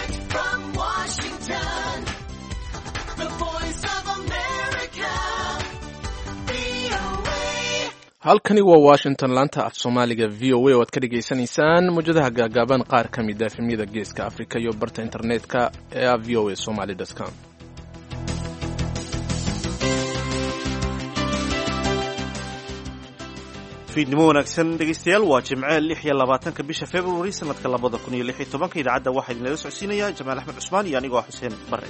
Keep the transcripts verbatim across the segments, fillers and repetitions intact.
Direct from Washington, the voice of America, V O A. halkani waa washington laanta af soomaaliga v o a oo aad ka dhegaysanaysaan mawjadaha gaagaaban qaar ka mid ah efemyada geeska afrika iyo barta internetka ee ah v o a somali dot com. fiidnimo wanaagsan dhegaystayaal waa jimce lix iyo labaatanka bisha february sanadka labada kun iyo lix iyo tobanka idaacadda waxaa idinala socodsiinaya jamaal axmed cusmaan iyo anigoo xuseen bare.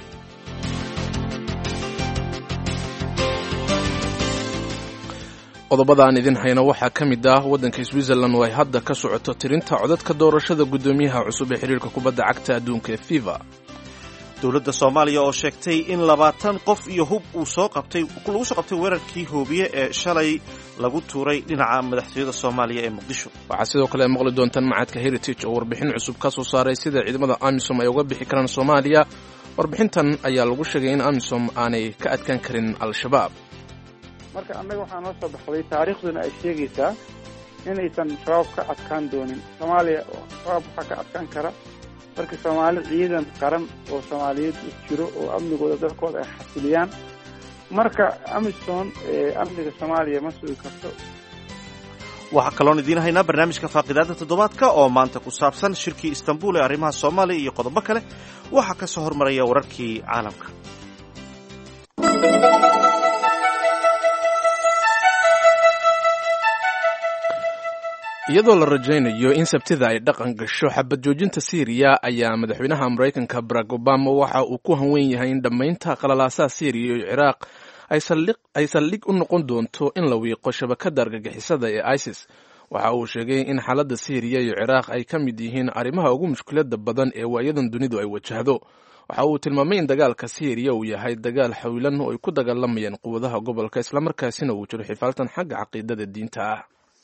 qodobada aan idin hayno waxaa ka mid ah waddanka switzerland oo ay hadda ka socoto tirinta codadka doorashada guddoomiyaha cusub ee xiriirka kubadda cagta adduunka ee fifa. dowladda soomaaliya oo sheegtay in labaatan qof iyo hub uu soo qabtay lagu soo qabtay weerarkii hoobiye ee shalay lagu tuuray dhinaca madaxtooyada soomaaliya ee muqdisho. waxaa sidoo kale maqli doontaan macadka heritage oo warbixin cusub ka soo saaray sida ciidamada amisom ay uga bixi karaan soomaaliya. warbixintan ayaa lagu sheegay in amisom aanay ka adkaan karin al-shabaab. marka annaga waxaa noo soo baxday taariikhduna ay sheegaysaa inaysan shabaab ka adkaan doonin soomaaliya. shabaab waxaa ka adkaan kara marka soomaali ciidan qaran oo soomaaliyeed u jiro oo amnigooda dalkooda ay xasiliyaan. marka amisom amniga soomaaliya ma sugi karto. waxaa kaloon idiin haynaa barnaamijka faaqidaada toddobaadka oo maanta ku saabsan shirkii istanbul ee arrimaha soomaaliya iyo qodobo kale. waxaa ka soo hormaraya wararkii caalamka. iyadoo la rajaynayo in sabtida ay dhaqan gasho xabad joojinta siiriya ayaa madaxweynaha maraykanka barack obama waxa uu ku hanweyn yahay in dhammaynta qalalaasaha siiriya iyo ciraaq ay saldhig u noqon doonto in la wiiqo shabakadda argagixisada ee isis. waxa uu sheegay in xaaladda siiriya iyo ciraaq ay ka mid yihiin arrimaha ugu mushkilada badan ee waayadan dunidu ay wajahdo. waxa uu tilmaamay in dagaalka siiriya uu yahay dagaal xawilan oo ay ku dagaalamayaan quwadaha gobolka islamarkaasina uu jiro xifaaltan xagga caqiidada diinta ah.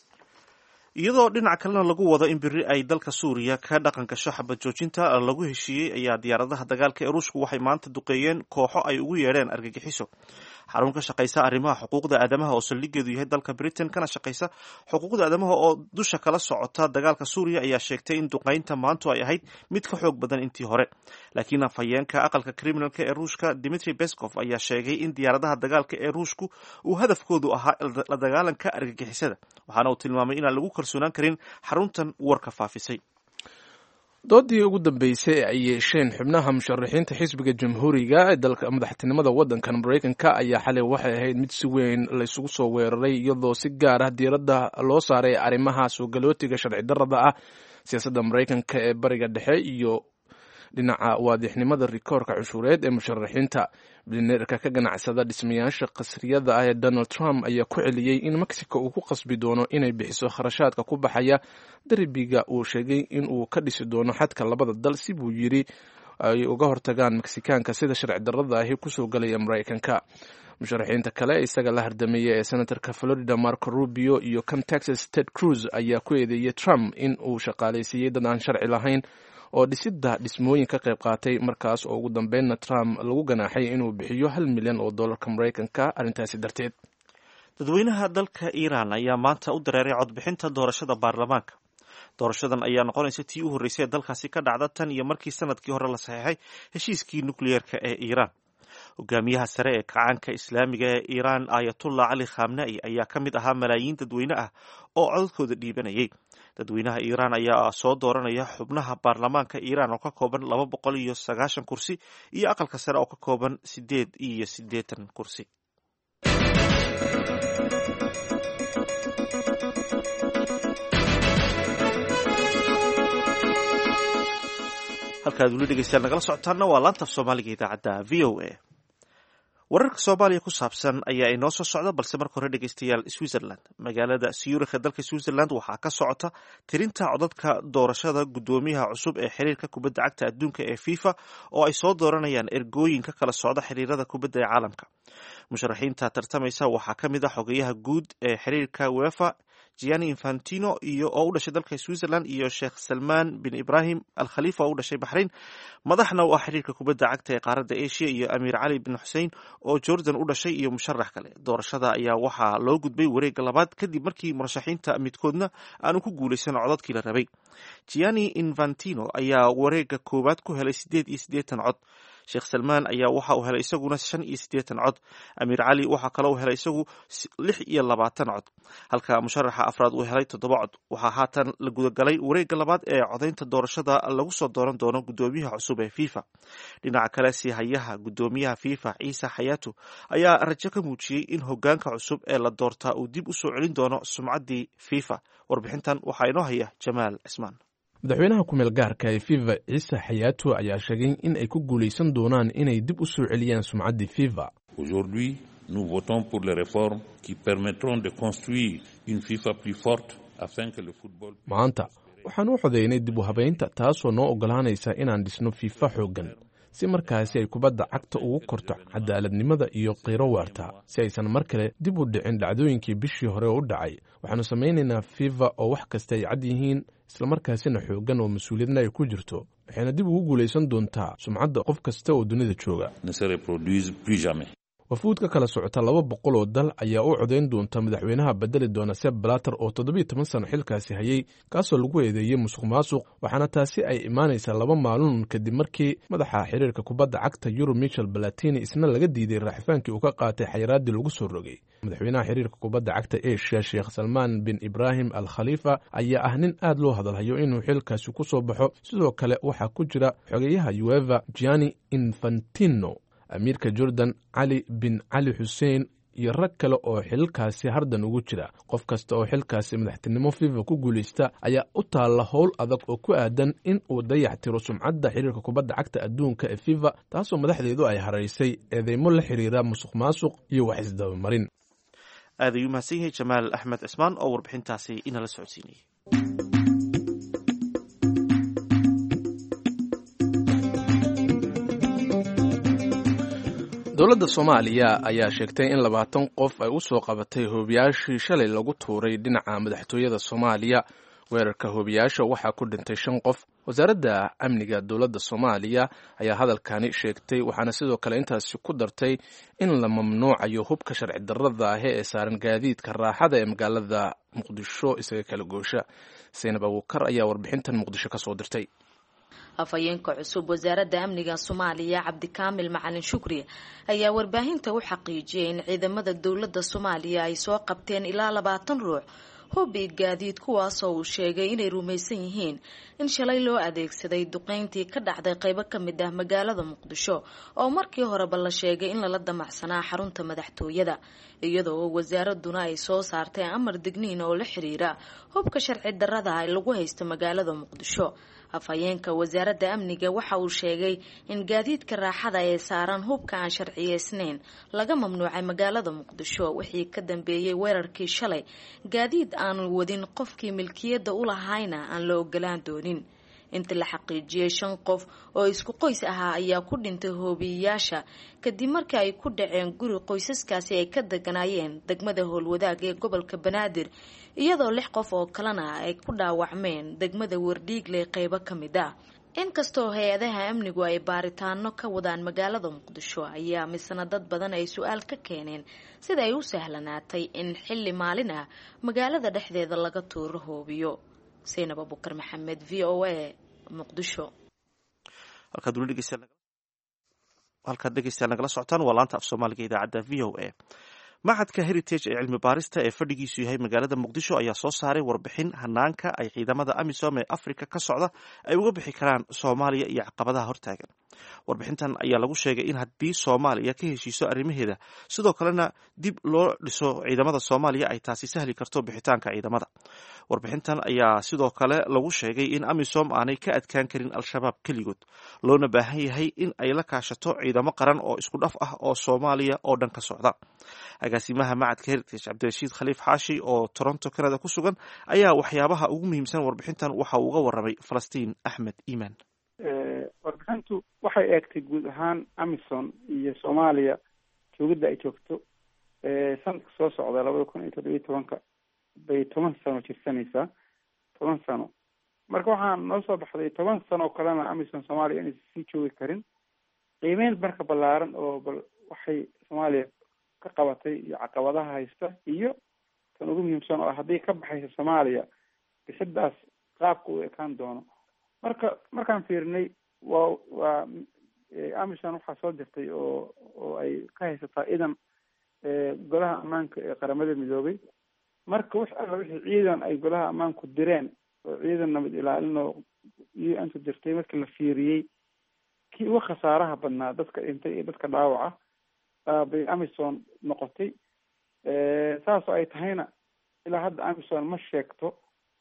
iyadoo dhinac kalena lagu wado in beri ay dalka suuriya ka dhaqan gasho xabad joojinta lagu heshiiyey ayaa diyaaradaha dagaalka ee ruushku waxay maanta duqeeyeen kooxo ay ugu yeedheen argagixiso. xarun ka shaqaysa arrimaha xuquuqda aadamaha oo saldhigeedu yahay dalka britain kana shaqaysa xuquuqda aadamaha oo dusha kala socota dagaalka suuriya ayaa sheegtay in duqaynta maantu ay ahayd mid ka xoog badan intii hore. laakiin afhayeenka aqalka kriminalka ee ruushka dimitri peskov ayaa sheegay in diyaaradaha dagaalka ee ruushku uu hadafkoodu ahaa la dagaalanka argagixisada, waxaana uu tilmaamay inaan lagu kalsoonaan karin xaruntan warka faafisay. doodii ugu dambeysay ee ay yeesheen xubnaha musharaxiinta xisbiga jamhuuriga ee dalka madaxtinimada waddankan maraykanka ayaa xalay waxay ahayd mid si weyn laysugu soo weeraray iyadoo si gaar ah diiradda loo saaray arrimaha soo galootiga sharci darrada ah, siyaasadda maraykanka ee bariga dhexe iyo dhinaca waadixnimada rikoorka cunshuureed ee musharaxiinta. bilineerka ka ganacsada dhismayaasha qasriyada ah ee donald trump ayaa ku celiyey in mexico uu ku qasbi doono inay bixiso kharashaadka ku baxaya derbiga uu sheegay in uu ka dhisi doono xadka labada dal si buu yidhi ay uga hortagaan meksikaanka sida sharci darrada ahi kusoo galaya maraykanka. musharaxiinta kale isaga la hardameeya ee senatorka florida marco rubio iyo kan texas ted cruz ayaa ku eedeeyey trump in uu shaqaalaysiiyey dad aan sharci lahayn oo dhisidda dhismooyin ka qayb qaatay, markaas oo ugu dambeynna trump lagu ganaaxay inuu bixiyo hal milyan oo dollarka maraykanka arrintaasi darteed. dadweynaha dalka iiraan ayaa maanta u dareeray codbixinta doorashada baarlamaanka. doorashadan ayaa noqonaysa tii u horreysay ee dalkaasi ka dhacda tan iyo markii sanadkii hore la saxeexay heshiiskii nukliyeerka ee iiraan. hogaamiyaha sare ee kacaanka islaamiga ee iiraan ayatullah cali khamna'i ayaa ka mid ahaa malaayiin dadweyne ah oo codadkooda dhiibanayay. dadweynaha iiraan ayaa soo dooranaya xubnaha baarlamaanka iiraan oo ka kooban laba boqol iyo sagaashan kursi iyo aqalka sare oo ka kooban sideed iyo siddeetan kursi. halkaad weli dhegeystayaal nagala socotaana waa laanta af soomaaliga idaacadda v o a. wararka soomaaliya ku saabsan ayaa inoo soo socda, balse marka hore dhegeystayaal switzerland magaalada siyuurikha dalka switzerland waxaa ka socota tirinta codadka doorashada guddoomiyaha cusub ee xiriirka kubadda cagta adduunka ee fifa oo ay soo dooranayaan ergooyin ka kala socda xiriirada kubadda ee caalamka. musharaxiinta tartamaysa waxaa ka mid ah xogeyaha guud ee xiriirka uefa gianni infantino iyo oo u dhashay dalka switzerland iyo sheekh salmaan bin ibrahim al khalifa oo u dhashay baxrain. madaxna u ah xiriirka kubadda cagta ee qaaradda asia iyo amiir cali bin xusein oo jordan u dhashay iyo musharax kale. doorashada ayaa waxaa loo gudbay wareegga labaad kadib markii murashaxiinta midkoodna aanu ku guulaysan codadkii la rabay. gianni infantino ayaa wareegga koowaad ku helay sideed iyo siddeetan cod. sheekh salmaan ayaa waxa uu helay isaguna shan iyo siddeetan cod. amiir cali waxaa kaloo uu helay isagu lix iyo labaatan cod, halka musharaxa afraad uu helay toddoba cod. waxaa haatan la gudagalay wareegga labaad ee codaynta doorashada lagu soo dooran doono guddoomiyaha cusub ee fifa. dhinaca kale siihayaha guddoomiyaha fifa ciise xayaatu ayaa rajo ka muujiyey in hogaanka cusub ee la doortaa uu dib u soo celin doono sumcaddii fifa. warbixintan waxaa inoo haya jamaal cismaan. madaxweynaha ku meel gaarka ee fifa ciise xayaatu ayaa sheegay in ay ku guulaysan doonaan inay dib u soo celiyaan sumcaddii fifa. Aujourd'hui, nous votons pour les réformes qui permettront de construire une FIFA plus forte afin que le football. maanta waxaan u codeynay dib u habaynta taasoo noo ogolaanaysa inaan dhisno fifa xooggan si markaasi ay kubadda cagta ugu korto cadaaladnimada iyo qiiro waarta, si aysan mar kale dib u dhicin dhacdooyinkii bishii hore u dhacay. waxaanu samaynaynaa fifa oo wax kasta ay cad yihiin, islamarkaasina xooggan oo mas-uuliyadna ay ku jirto, waxayna dib ugu guulaysan doontaa sumcadda qof kasta oo dunida jooga. Ne se reproduise plus jamais. wafuud ka kala socota laba boqol oo dal ayaa u codayn doonta madaxweynaha bedeli doona Sepp Blatter oo toddobiyo toban sano xilkaasi hayay, kaasoo lagu eedeeyey musuq maasuq. waxaana taasi ay imaanaysaa laba maalin kadib markii madaxa xiriirka kubadda cagta Euro Michel Platini isna laga diiday raaxifaankii uu ka qaatay xayiraadii lagu soo rogay. madaxweynaha xiriirka kubadda cagta Asia Sheekh Salmaan bin Ibrahim al Khalifa ayaa ah nin aad loo hadalhayo inuu xilkaasi ku soo baxo. sidoo kale waxaa ku jira xogeyaha UEFA Gianni Infantino, amiirka jordan cali bin cali xuseen iyo rag kale oo xilkaasi hardan ugu jira. qof kasta oo xilkaasi madaxtinimo fifa ku guulaysta ayaa u taalla howl adag oo ku aadan in uu dayax tiro sumcadda xiriirka kubadda cagta adduunka ee fifa, taasoo madaxdeedu ay haraysay eedeymo la xiriira musuq maasuq iyo wax isdabamarin. aad ayuu mahadsan yahay jamaal axmed cismaan oo warbixintaasi inala socodsiinayay. dowladda soomaaliya ayaa sheegtay in labaatan qof ay u soo qabatay hoobiyaashii shalay lagu tuuray dhinaca madaxtooyada soomaaliya. weerarka hoobiyaasha waxaa ku dhintay shan qof. wasaaradda amniga dowladda soomaaliya ayaa hadalkani sheegtay, waxaana sidoo kale intaasi ku dartay in la mamnuucayo hubka sharci darrada ah ee saaran gaadiidka raaxada ee magaalada muqdisho isaga kala goosha. Zaynab Abuukar ayaa warbixintan muqdisho ka soo dirtay. afhayeenka cusub wasaaradda amniga soomaaliya cabdikaamil macalin shukri ayaa warbaahinta u xaqiijiyay in ciidamada dowladda soomaaliya ay soo qabteen ilaa labaatan ruux hubbi gaadiid, kuwaasoo uu sheegay inay rumaysan yihiin in shalay loo adeegsaday duqeyntii ka dhacday qaybo ka mid ah magaalada muqdisho oo markii horeba la sheegay in lala damacsanaa xarunta madaxtooyada, iyadoo wasaaraduna ay soo saartay amar digniin oo la xiriira hubka sharci darrada ah lagu haysto magaalada muqdisho. afhayeenka wasaaradda amniga waxa uu sheegay in gaadiidka raaxada ee saaran hubka aan sharciyeysnayn laga mamnuucay magaalada muqdisho wixii ka dambeeyey weerarkii shalay. gaadiid aanu wadin qofkii milkiyadda u lahayna aan la ogolaan doonin. inta la xaqiijiyey shan qof oo isku qoys ahaa ayaa ku dhintay hoobiyayaasha kadib markii ay ku dhaceen guri qoysaskaasi ay ka deganaayeen degmada howlwadaag ee gobolka banaadir, iyadoo lix qof oo kalena ay ku dhaawacmeen degmada wardhiigle qaybo ka mid ah. inkastoo hay-adaha amnigu ay baaritaano ka wadaan magaalada muqdisho ayaa misna dad badan ay su-aal ka keeneen sida ay u sahlanaatay in xilli maalin ah magaalada dhexdeeda laga tuuro hoobiyo. Zaynab Abuukar Maxamed, V O A, muqdisho. halkaad dhegeystayaal nagala socotaan waa laanta af soomaaliga idaacadda V O A. maxadka heritage ee cilmi baarista ee fadhigiisu yahay magaalada muqdisho ayaa soo saaray warbixin hanaanka ay ciidamada amisom ee afrika ka socda ay uga bixi karaan soomaaliya iyo caqabadaha hortaagan. warbixintan ayaa lagu sheegay in haddii soomaaliya ka heshiiso arrimaheeda, sidoo kalena dib loo dhiso ciidamada soomaaliya, ay taasi sahli karto bixitaanka ciidamada. warbixintan ayaa sidoo kale lagu sheegay in amisom aanay ka adkaan karin al-shabaab keligood, loona baahan yahay in ay la kaashato ciidamo qaran oo isku dhaf ah oo soomaaliya oo dhan ka socda. agaasimaha macadka heritage cabdirashiid khaliif xaashi oo toronto canada ku sugan ayaa waxyaabaha ugu muhiimsan warbixintan waxa uu uga waramay falastiin axmed iimaan. warbixintu waxay eegtay guud ahaan amisom iyo soomaaliya joogidda ay joogto sanadka soo socda labada kun iyo toddobiyo tobanka bay toban sano jirsanaysaa, toban sano. marka waxaan noo soo baxday toban sano oo kalena amisom soomaaliya inaysan sii joogi karin. qiimeyn marka ballaaran oo bal waxay soomaaliya ka qabatay iyo caqabadaha haysta iyo tan ugu muhiimsan oo haddii ka baxaysa soomaaliya bisidaas qaabka u ekaan doono. marka markaan fiirinay waa waa amisom waxaa soo dirtay oo oo ay ka haysataa idan golaha ammaanka ee qaramada midoobay. marka wax alla wixii ciidan ay golaha ammaanku direen oo ciidan nabad ilaalin oo u n ku jirtay markii la fiiriyey kii uga khasaaraha badnaa dadka dhintay iyo dadka dhaawaca bay amisom noqotay. saas oo ay tahayna ilaa hadda amisom ma sheegto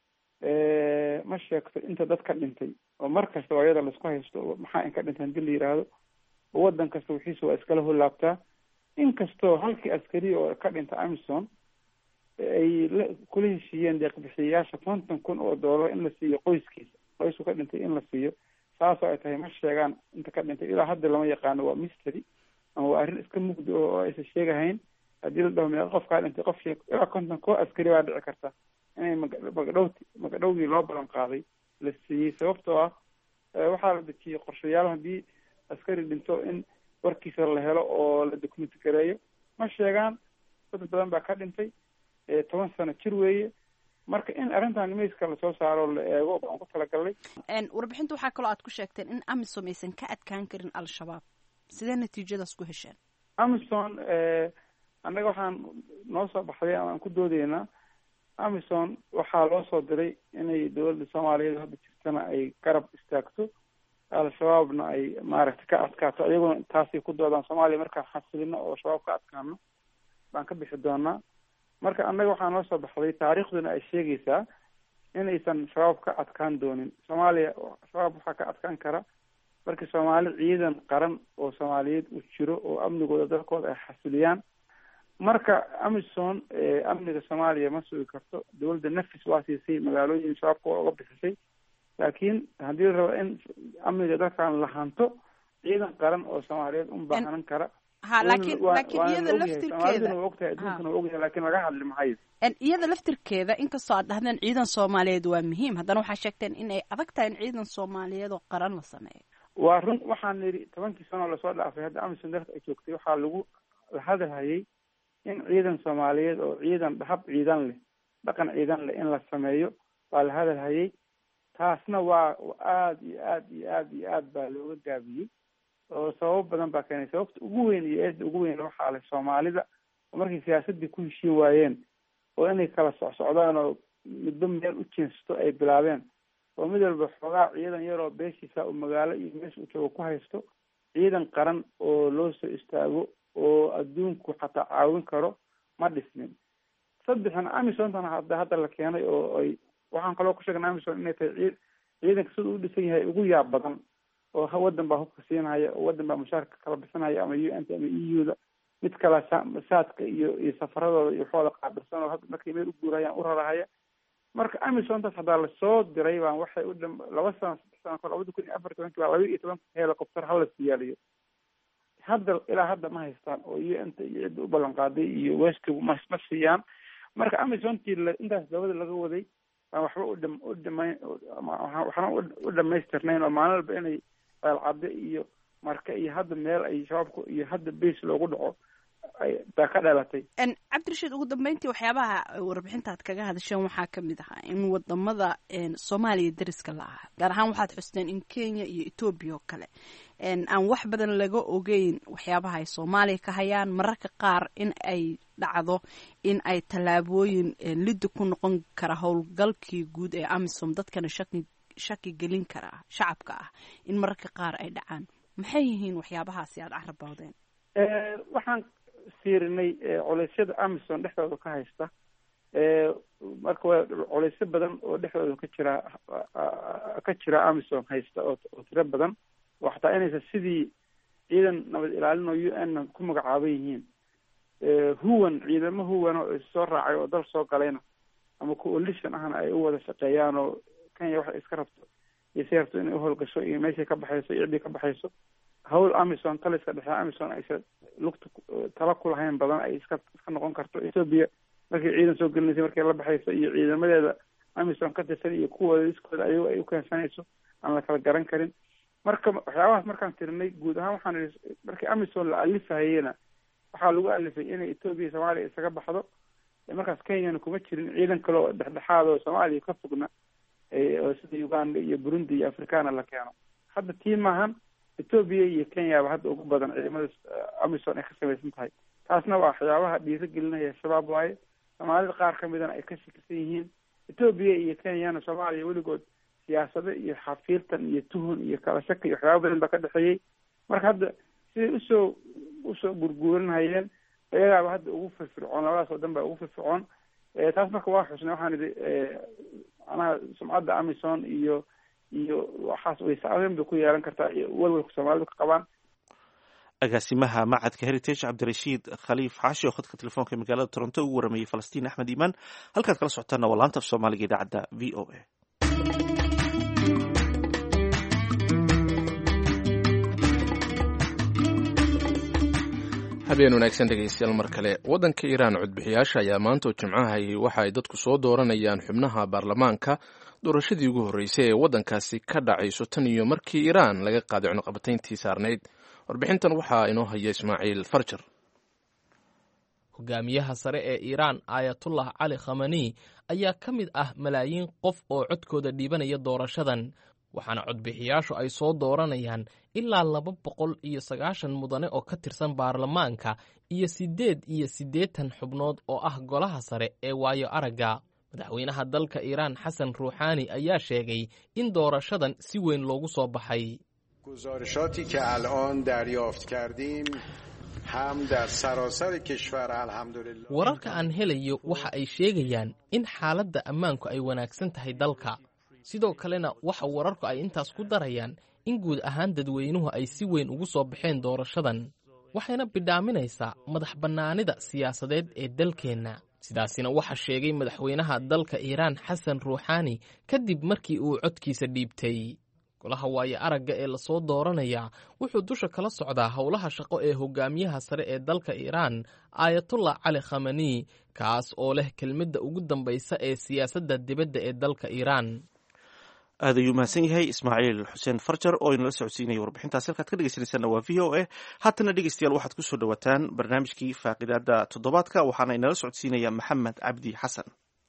ma sheegto inta dad ka dhintay oo mar kasta waa iyada laisku haysto maxaa in ka dhintay hadii la yidhaahdo oo waddan kasta wixiisa waa iskala holaabtaa. inkastoo halkii askari oo ka dhinta amisom ay la kula heshiiyeen deeqbixiyayaasha konton kun oo doolar in la siiyo qoyskiisa, qoysku ka dhintay in la siiyo. saasoo ay tahay ma sheegaan inta ka dhintay ilaa hadda lama yaqaano, waa mystery ama waa arrin iska mugdi oo aysan sheegahayn. haddii la dhaho meeqa qof kaa dhintay qof sheeg ilaa konton koo askari baa dhici karta inay magadhowti magadhowgii loo balan qaaday la siiyey. sababtoo ah waxaa la dejiyey qorshayaal haddii askari dhinto in warkiisa la helo oo la documenti gareeyo. ma sheegaan dad badan baa ka dhintay, toban sano jir weeye. marka in arrintan miiska lasoo saaro la eego baan ku talagalnay. warbixinta waxaa kaloo aad ku sheegteen in amisom aysan ka adkaan karin al-shabaab. sidee natiijadaas ku hesheen? amisom annaga waxaan noo soo baxday ama aan ku doodeynaa amisom waxaa loo soo diray inay dowladda soomaaliyeed hadda jirtana ay garab istaagto, al-shabaabna ay maaragtay ka adkaato. iyaguna taasay ku doodaan soomaaliya markaan xasilino oo shabaab ka adkaano baan ka bixi doonaa. marka annaga waxaa noo soo baxday taariikhduna ay sheegaysaa inaysan shabaab ka adkaan doonin. soomaaliya shabaab waxaa ka adkaan kara markii soomaali ciidan qaran oo soomaaliyeed u jiro oo amnigooda dalkooda ay xasiliyaan. marka amisom amniga soomaaliya ma sugi karto. dowladda nafis waa siisay magaalooyin shabaabka waa uga bixisay, laakiin haddii la rabo in amniga dalkan la hanto ciidan qaran oo soomaaliyeed un baahanan kara. ha laakiin laakiin iyada laftirkeeda waa ogtahay adduunkana waa ogyahay laakiin laga hadli mahayo. iyada laftirkeeda inkastoo aad dhahdeen ciidan soomaaliyeed waa muhiim, haddana waxaa sheegteen in ay adag tahay in ciidan soomaaliyeed oo qaran la sameeyo. waa run. waxaan nidhi tobankii sano lasoo dhaafay hadda amisom dalka ay joogtay waxaa lagu la hadalhayay in ciidan soomaaliyeed oo ciidan hab ciidan leh, dhaqan ciidan leh in la sameeyo waa la hadalhayay. taasna waa aada iyo aad iyo aad iyo aad baa looga gaabiyey oo sababo badan baa keenay. sababta ugu weyn iyo eeda ugu weyn waxaa leh soomaalida oo markay siyaasadii ku heshiin waayeen oo inay kala socsocdaan oo midba meel u jeensato ay bilaabeen oo mid walba xoogaa ciidan yaroo beeshiisa oo magaalo iyo meesha u joogo ku haysto. ciidan qaran oo loo soo istaago oo adduunku xataa caawin karo ma dhisnin. saddexan amisomtana hadda hadda la keenay oo ay waxaan kaloo ku sheegnay amisom inay tahay ciid ciidanka sida u dhisan yahay ugu yaab badan oo waddan baa hubka siinhaya oo waddan baa mushaarka kala bixinaya ama u n t ama e u da mid kala saadka iyo iyo safaradooda iyo waxooda qaabilsan oo hadda markay meel u guurayaan u rarahaya. marka amisomtaas haddaa lasoo diray baan waxay u dham laba sano saddex sano kor labada kun iyo afar tobanki baa laba iyo toban helicopter hala siyaaliyo. hadda ilaa hadda ma haystaan oo u n t iyo cidda u ballan qaaday iyo westigu ma ma siiyaan. marka amisomtii intaas dabada laga waday baan waxba u dham u dhamayn waxna u dhamaystirnayn oo maalin walba inay eelcadde iyo marka iyo hadda meel ay shabaabku iyo hadda base loogu dhaco baa ka dhalatay. cabdirashiid, ugu dambeyntii waxyaabaha warbixintaad kaga hadasheen waxaa kamid ahaa in wadamada soomaaliya dariska la aha, gaar ahaan waxaad xusteen in kenya iyo etoobiya oo kale aan wax badan laga ogeyn waxyaabaha ay soomaaliya ka hayaan. mararka qaar in ay dhacdo in ay tallaabooyin liddi ku noqon kara howlgalkii guud ee amisom dadkana shaki shaki gelin kara shacabka ah in mararka qaar ay dhacaan. maxay yihiin waxyaabahaasi aada carabowdeen? waxaan fiirinay culeysyada amisom dhexdooda ka haysta. marka waa culeysyo badan oo dhexdooda ka jira ka jira amisom haysta oo oo tiro badan oo xataa inaysa sidii ciidan nabad ilaalin oo u n ku magacaaban yihiin. huwan ciidamo huwan oo issoo raacay oo dal soo galayna ama coalition ahna ay u wada shaqeeyaan oo kenya waxay iska rabto iyo si rabto inay uhowlgasho iyo meeshay ka baxayso iyo ciddii ka baxayso. hawl amisom taliska dhexe amisom aysa lugta tala ku lahayn badan ay iska iska noqon karto. ethoopia markay ciidan soo gelinaysay markay la baxayso iyo ciidamadeeda amisom ka tirsan iyo kuwooda iskooda ayago ay ukeensanayso aan la kala garan karin. marka waxyaabahaas markaan tirinay guud ahaan waxaan idhi markii amisom la alifahayena waxaa lagu alifay inay etoobiya iyo soomaaliya isaga baxdo. markaas kenyana kuma jirin ciidan kale oo dhexdhexaad oo soomaaliya ka fogna oo sida uganda iyo burundi iyo africana la keeno. hadda tii maahan etoobiya iyo kenyaba hadda ugu badan ciidamada amisom ay ka samaysan tahay. taasna waa waxyaabaha dhiiro gelinaya shabaab waaye. soomaalida qaar kamidana ay ka shakisan yihiin. etoobiya iyo kenyana soomaaliya weligood siyaasado iyo xafiirtan iyo tuhun iyo kala shaki iyo waxyaaba badan baa ka dhexeeyey. marka hadda siday usoo usoo gurguurinhayeen iyagaaba hadda ugu firfircoon, labadaas oo dhan baa ugu firfircoon. taas marka waa xusnay waxaan idhi manaha sumcadda amisom iyo iyo waxaas way saameyn bay ku yeelan kartaa iyo walwalka soomaalidu ka qabaan. agaasimaha macadka heritage cabdirashiid khaliif xaashi oo khadka telefoonka magaalada toronto ugu waramayey falastiin axmed iimaan. halkaad kala socotaana waa laanta af soomaaliga idaacadda v o a. habeen wanaagsan dhegaystayaal mar kale. waddanka iiraan codbixiyaasha ayaa maanta jimcahay waxa ay dadku soo dooranayaan xubnaha baarlamaanka doorashadii ugu horreysay ee waddankaasi ka dhacayso tan iyo markii iiraan laga qaaday cunuqabatayntii saarnayd. warbixintan waxaa inoo haya ismaaciil farjar. hogaamiyaha sare ee iiraan aayatullah cali khamani ayaa ka mid ah malaayiin qof oo codkooda dhiibanaya doorashadan, waxaana codbixiyaashu ay soo dooranayaan ilaa laba boqol iyo sagaashan mudane oo ka tirsan baarlamaanka iyo siddeed iyo siddeetan xubnood oo ah golaha sare ee waayo aragga. madaxweynaha dalka iiraan xasan ruuxaani ayaa sheegay in doorashadan si weyn loogu soo baxay. wararka aan helayo waxa ay sheegayaan in xaaladda ammaanku ay wanaagsan tahay dalka. sidoo kalena waxa wararku ay intaas ku darayaan in guud ahaan dadweynuhu ay si weyn ugu soo baxeen doorashadan, waxayna bidhaaminaysaa madax bannaanida siyaasadeed ee dalkeenna. sidaasina waxaa sheegay madaxweynaha dalka iiraan xasan ruuxaani kadib markii uu codkiisa dhiibtay. golaha waayo aragga ee lasoo dooranayaa wuxuu dusha kala socdaa howlaha shaqo ee hogaamiyaha sare ee dalka iiraan aayatullah cali khamani, kaas oo leh kelmadda ugu dambaysa ee siyaasadda dibadda ee dalka iiraan. aad ayuu mahadsan yahay ismaaciil xuseen farjar oo inala socodsiinaya warbixintaas. halkaad ka dhegeysanaysaana waa v o a. haatana dhegeystayaal waxaad ku soo dhawaataan barnaamijkii faaqidaada toddobaadka, waxaana inala socodsiinaya maxamed cabdi xasan.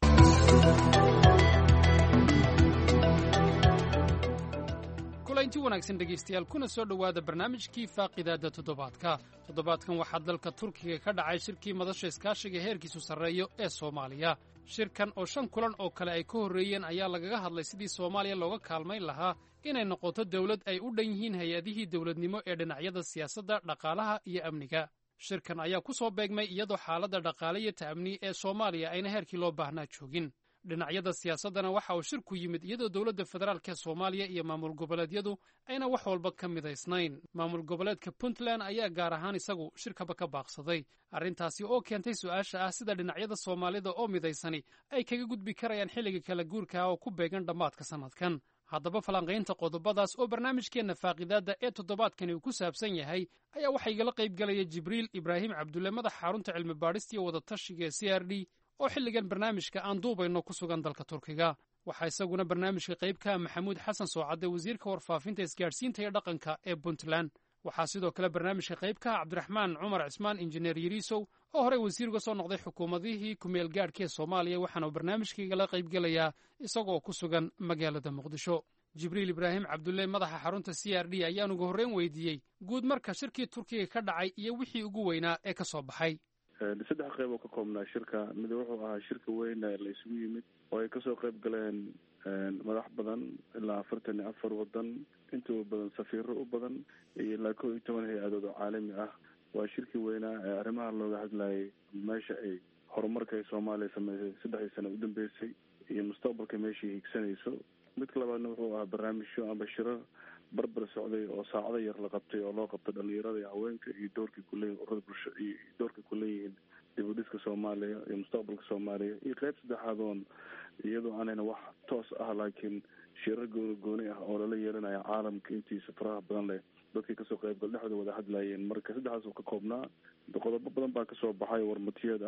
kulanti wanaagsan dhegaystayaal, kuna soo dhowaada barnaamijkii faaqidaada toddobaadka. toddobaadkan waxaa dalka turkiga ka dhacay shirkii madasha iskaashiga heerkiisu sarreeyo ee soomaaliya. shirkan oo shan kulan oo kale ay ka horreeyeen ayaa lagaga hadlay sidii soomaaliya looga kaalmayn lahaa inay noqoto dawlad ay u dhan yihiin hay-adihii dawladnimo ee dhinacyada siyaasadda, dhaqaalaha iyo amniga. shirkan ayaa ku soo beegmay iyadoo xaaladda dhaqaale iyo ta'amni ee soomaaliya ayna heerkii loo baahnaa joogin. dhinacyada siyaasaddana waxa uu shirku yimid iyadoo dowladda federaalk ee soomaaliya iyo maamul goboleedyadu ayna wax walba ka midaysnayn. maamul goboleedka puntland ayaa gaar ahaan isagu shirkaba ka baaqsaday, arrintaasi oo keentay su-aasha ah sida dhinacyada soomaalida oo midaysani ay kaga gudbi karayaan xilliga kala guurka oo ku beegan dhammaadka sannadkan. haddaba falanqaynta qodobadaas oo barnaamijkeenna faaqidaadda ee toddobaadkani uu ku saabsan yahay ayaa waxaa igala qayb galaya jibriil ibraahim cabdulle, madaxa xarunta cilmi baadhista iyo wadatashiga ee c r d oo xilligan barnaamijka aan duubayno ku sugan dalka turkiga. waxaa isaguna barnaamijka qayb ka ah maxamuud xasan soocadde, wasiirka warfaafinta isgaadhsiinta iyo dhaqanka ee puntland. waxaa sidoo kale barnaamijka qayb ka ah cabdiraxmaan cumar cismaan injineer yariisow oo horey wasiir uga soo noqday xukuumadihii kumeel gaadhka ee soomaaliya, waxaana uu barnaamijkaigala qayb gelayaa isagoo ku sugan magaalada muqdisho. jibriil ibraahim cabdulle, madaxa xarunta c r d ayaan ugu horreyn weydiiyey guud marka shirkii turkiga ka dhacay iyo wixii ugu weynaa ee ka soo baxay. saddex qayb oo ka koobnaa shirka. mid wuxuu ahaa shirka weyn la isugu yimid oo ay kasoo qayb galeen madax badan ilaa afartan iyo afar wadan, intuba badan safiiro u badan iyo ilaa kow iyo toban hay-adood oo caalami ah. waa shirkii weynaa ee arrimaha looga hadlayay meesha ay horumarka ay soomaaliya sameysay saddexdii sano u dambeysay iyo mustaqbalka meeshay higsanayso. midka labaadna wuxuu ahaa barnaamijyo amba shirar barbar socday oo saacado yar la qabtay oo loo qabto dhalinyarada iyo haweenka iyo doorkii kuleeyihin ururada bulsho iyo doorkii kuleeyihiin dib u dhiska soomaaliya iyo mustaqbalka soomaaliya. iyo qayb saddexaad oon iyadoo aanayna wax toos ah laakiin shirar gooni gooni ah oo lala yeelanaya caalamka intiisa faraha badan leh dadkii kasoo qaybgal dhexdooda wada hadlayeen. marka saddexdaas uu ka koobnaa qodobo badan baa kasoo baxay warmatiyeed ah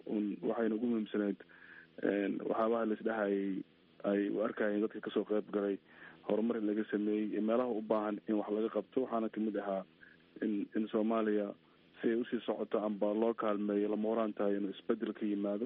un waxayna ugu muhiimsaneyd waxyaabaha laisdhahayay ay u arkayeen dadka kasoo qayb galay horumar in laga sameeyey meelaha u baahan in wax laga qabto waxaana kamid ahaa in in soomaaliya si ay usii socoto amba loo kaalmeeyo lama horaan tahay inuu isbedel ka yimaado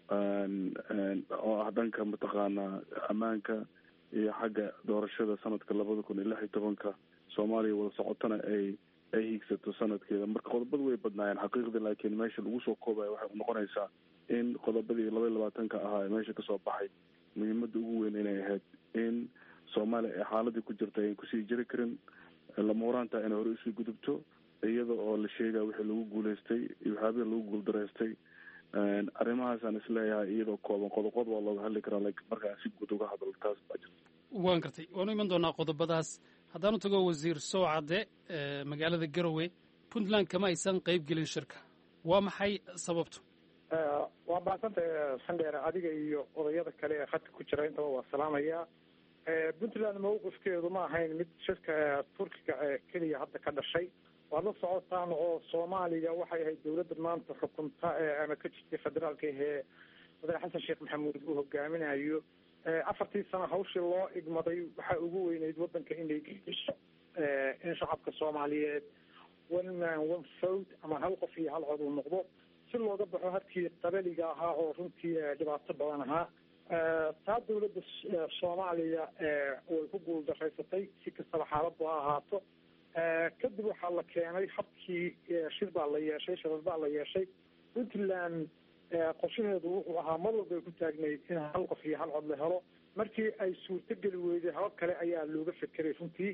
oo ah dhanka mataqaanaa ammaanka iyo xagga doorashada sanadka labada kun iyo lix iyo tobanka soomaaliya wada socotona ay ay hiigsato sanadkeeda marka qodobadu way badnaayeen xaqiiqdii laakiin meesha lagu soo koobaya waxay unoqonaysaa in qodobadii laba iyo labaatanka ahaa ee meesha kasoo baxay muhiimada ugu weyn inay ahayd in soomaaliya ay xaaladii ku jirta ayn kusii jiri karin lama horaantaa inay hore usii gudubto iyada oo la sheegaya wixii lagu guuleystay iyo waxyaabihii lagu guuldaraystay arrimahaasaan isleeyahay iyadoo kooban qodoqod waa looga hadli karaa like markaan si guud uga hadlo taas baa jirta waan gartay waanu iman doonaa qodobadaas haddaanu tago wasiir sowcadde magaalada garowe puntland kama aysan qayb gelin shirka waa maxay sababtu waa baasantay sandheere adiga iyo odayada kale ee khadka ku jira intaba waa salaamayaa puntland mawqifkeedu ma ahayn mid shirka turkiga keliya hadda ka dhashay waad la socotaan oo soomaaliya waxay ahayd dawladda maanta xukunta ama ka jirtay federaalka ahee madax xasan sheekh maxamuud uu hogaaminayo afartii sano hawshii loo igmaday waxaa ugu weyneyd wadanka inay geliso in shacabka soomaaliyeed one man one vote ama hal qof iyo hal cod uu noqdo si looga baxo hadkii qabaliga ahaa oo runtii dhibaato badan ahaa taa dawladda soomaaliya way ku guuldaraysatay si kastaba xaaladdu ha ahaato kadib waxaa la keenay habkii shir baa la yeeshay shirar baa la yeeshay puntland qorshaheedu wuxuu ahaa mar walba ay ku taagnayd in hal qof iyo hal cod la helo markii ay suurtogeli weyday habab kale ayaa looga fekeray runtii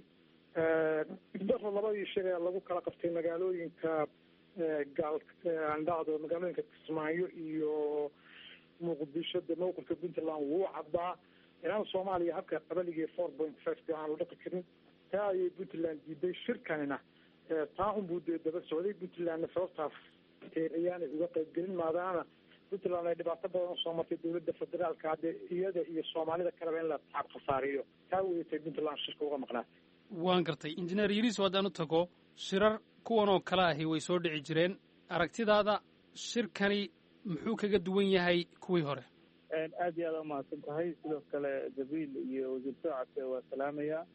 daro labadii shir ee lagu kala qabtay magaalooyinka gaal andhacdo magaalooyinka kismaayo iyo muqdisho de mawqifka puntland wuu caddaa inaan soomaaliya habka qabaligii four point five ka aan la dhaqi karin taa ayay puntland diiday shirkanina taa unbuu dee daba socday puntlandna sababtaas ayaanay uga qaybgelin maadaama puntland ay dhibaato badan usoo martay dawladda federaalka hadde iyada iyo soomaalida kaleba in la taab khasaariyo taa weyatay puntland shirka uga maqnaatay waan gartay injineer yariis haddaan u tago shirar kuwan oo kale ahi way soo dhici jireen aragtidaada shirkani muxuu kaga duwan yahay kuwii hore aad iyo aad umahadsan tahay sidoo kale jabiil iyo wasiir sowcadke waa salaamayaa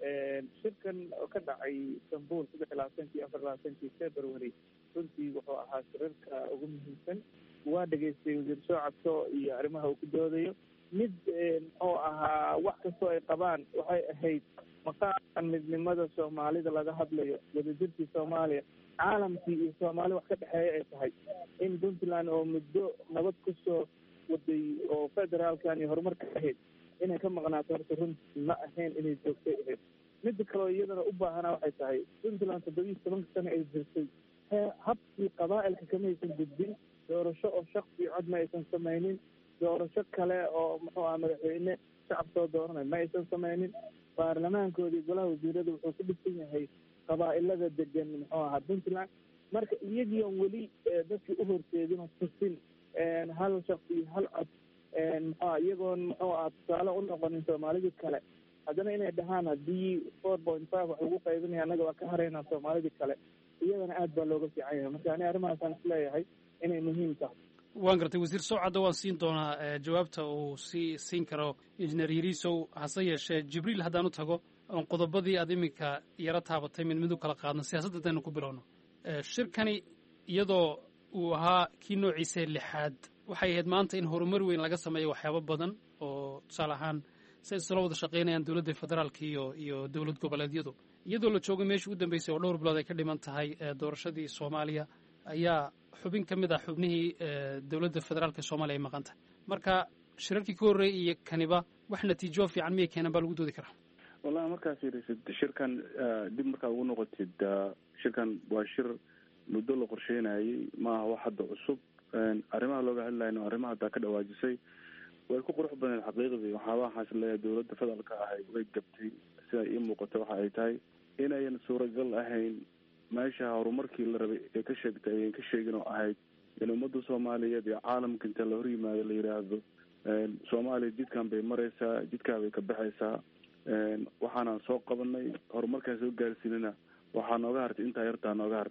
shirkan oo ka dhacay istanbul saddex iyo labaatankii afar iyo labaatankii february runtii wuxuu ahaa shirarka ugu muhiimsan waa dhegaystay wasiir sowcadko iyo arrimaha uu ku doodayo mid oo ahaa wax kastoo ay qabaan waxay ahayd maqaamkan midnimada soomaalida laga hadlayo wadajirkii soomaaliya caalamkii iyo soomaali wax ka dhexeeya ay tahay in puntland oo muddo nabad kusoo waday oo federaalkan iyo horumarka ahayd inay ka maqnaato horta runtii ma ahayn inay joogtay ahayd midda kaleo iyadana u baahanaa waxay tahay puntland toddobiiyo tobanka sano ay jirtay habkii qabaa'ilka kama aysan gudbin doorasho oo shaksi cod ma aysan samaynin doorasho kale oo muxuu aha madaxweyne shacab soo dooranay ma aysan samaynin baarlamaankoodii golaha wasiirada wuxuu ku dhisan yahay qabaa'ilada degan muxuu ahaa puntland marka iyagii on weli dadkii uhorseedin oo tusin hal shaksi iyo hal cod muxua iyagoon muxuu aha tusaale u noqonin soomaalidii kale haddana inay dhahaan haddii four point five wax lagu qaybinaya annaga waa ka haraynaa soomaalidii kale iyadana aad baa looga fiican yahay marka ani arrimahaasaan isleeyahay inay muhiim tahay waan gartay wasiir sowcadda waan siin doonaa jawaabta uu sii siin karo injineer yariisow hase yeeshee jibriil haddaan u tago oon qodobadii aad iminka yaro taabatay mid mid u kala qaadno siyaasadda hadaynu ku bilowno shirkani iyadoo uu ahaa kii noociisee lixaad waxay ahayd maanta in horumar weyn laga sameeyo waxyaabo badan oo tusaale ahaan say isla wada shaqaynayaan dowladda federaalka iyo iyo dowlad goboleedyadu iyadoo la joogay meeshii u dambeysay oo dhowr bilood ay ka dhiman tahay doorashadii soomaaliya ayaa xubin ka mid ah xubnihii dowladda federaalka soomaaliya ay maqan tahay marka shirarkii ka horreeyay iyo kaniba wax natiijo fiican miyay keenan baa lagu doodi karaa wallahi markaas yidhisid shirkan dib markaa ugu noqotid shirkan waa shir muddo la qorsheynayay maaha wax hadda cusub arrimaha looga hadlayno arrimaha haddaa ka dhawaajisay way ku qurux badneed xaqiiqdii waxaabahaas leeyahay dowladda federaalka ahayd way gabtay sida ii muuqata waxa ay tahay inayan suuragal ahayn meesha horumarkii la rabay ee ka sheegtay ayan ka sheegin oo ahayd in ummadda soomaaliyeed iyo caalamka inta la hor yimaado la yidhaahdo soomaaliya jidkan bay maraysaa jidkaa bay ka baxaysaa waxaanaan soo qabanay horumarkaan soo gaarsiinana waxaa nooga hartay intaa yartaa nooga hartay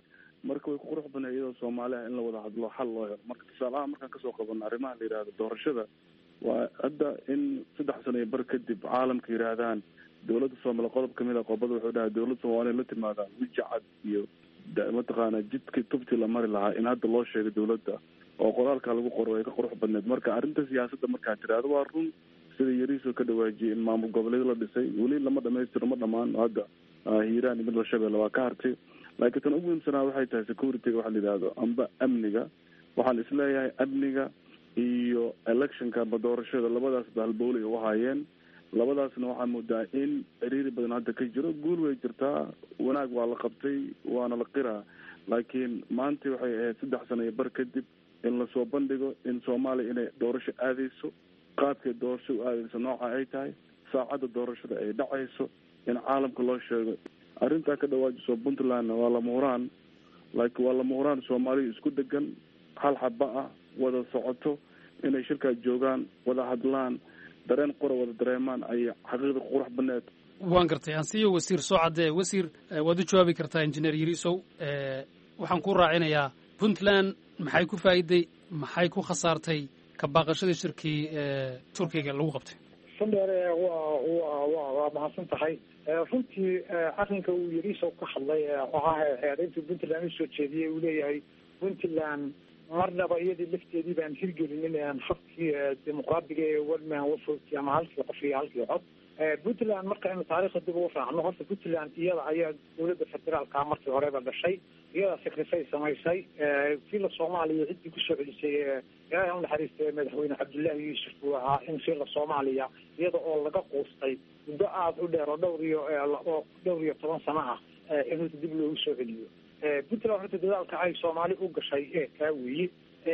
marka way ku qurux badan iyadoo soomaaliya in la wada hadlo xal loo helo. Marka tusaalaha markaan kasoo qabano arrimaha la yidhahdo doorashada, waa hadda in saddex sano iyo bar kadib caalamka yidhaahdaan dawladda soomaaliya qodob kamid a qodobada wuxuu dhahay dawladda soomaaliya la timaada wiji cad iyo mataqaana jidkii tubtii la mari lahaa in hadda loo sheegay dawladda oo qoraalka lagu qoro ay ka qurux badneed. marka arrinta siyaasadda markaa tiraahdo waa run sida yariisoo ka dhawaajiyay in maamul goboleed la dhisay weli lama dhamaystiro ma dhamaan hadda hiiraan iyo midla shabeelle waa ka hartay. laakiin tan ugu muhiimsanaa waxay tahay securityga waxa la yidhahdo amba amniga. waxaan isleeyahay amniga iyo electionka amba doorashada labadaas ba halbowle ay u ahaayeen. labadaasna waxaa moodaa in ciriiri badan hadda ka jiro. guul way jirtaa, wanaag waa la qabtay, waana la qiraa. laakiin maanta waxay ahayd saddex sano iyo bar kadib in lasoo bandhigo in soomaaliya inay doorasho aadayso, qaabkay doorasho u aadayso nooca ay tahay, saacadda doorashada ay dhacayso, in caalamka loo sheego. arrintaa ka dhawaajiso puntlandna waa lama huraan, laakiin waa lama huraan soomaaliya isku degan, hal xaba ah, wada socoto, inay shirkaa joogaan, wada hadlaan, dareen qora wada dareemaan ay xaqiiqda qurux baneed. waan gartay ansiyo wasiir soo cadee. wasiir waad u jawaabi kartaa injineer yariisow. waxaan ku raacinayaa puntland maxay ku faa'iiday, maxay ku khasaartay ka baaqashadii shirkii turkiga lagu qabtay? sandheere waa waa waa waa mahadsan tahay. runtii arrinka uu yariisow ka hadlay waxaa arrintii puntland usoo jeediyey uu leeyahay puntland marnaba iyadii lafteedii baan hirgelinin aan habkii dimuqraadiga ee walmaan wafoogti ama halkii qof iyo halkii cod. puntland marka aynu taariikhda dib ugu raacno, horta puntland iyada ayaa dawladda federaalka markii horeba dhashay, iyadaa sakrifay samaysay. sila soomaaliya ciddii kusoo celisay ilaahay ha unaxariistay madaxweyne cabdullaahi yuusuf buu ahaa in sila soomaaliya iyada oo laga quustay muddo aada u dheer oo dhowr iyo oo dhowr iyo toban sano ah in horta dib loogu soo celiyo. puntland horta dadaalka ay soomaali u gashay ee kaa weeye.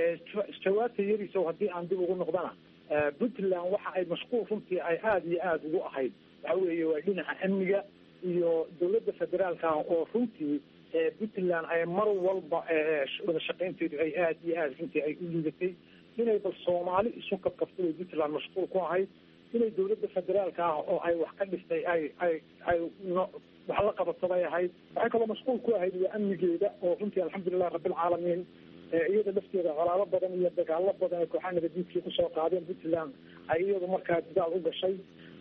jawaabta yariisow haddii aan dib ugu noqdana, puntland waxa ay mashquul runtii ay aada iyo aada ugu ahayd waxa weeye waa dhinaca amniga iyo dawladda federaalka oo runtii puntland ay mar walba wada shaqaynteedu ay aada iyo aada runtii ay u liidatay. inay bal soomaali isu kabkabtay puntland mashquul ku ahayd, inay dawladda federaalka ah oo ay wax ka dhistay ay ay ay wax la qabato bay ahayd. waxay kaloo mashquul ku ahayd waa amnigeeda oo runtii alxamdulilahi rabbilcaalamiin iyada lafteeda colaado badan iyo dagaalo badan ay kooxaha nabadiidkii kusoo qaadeen puntland ay iyadu markaa dadaal u gashay.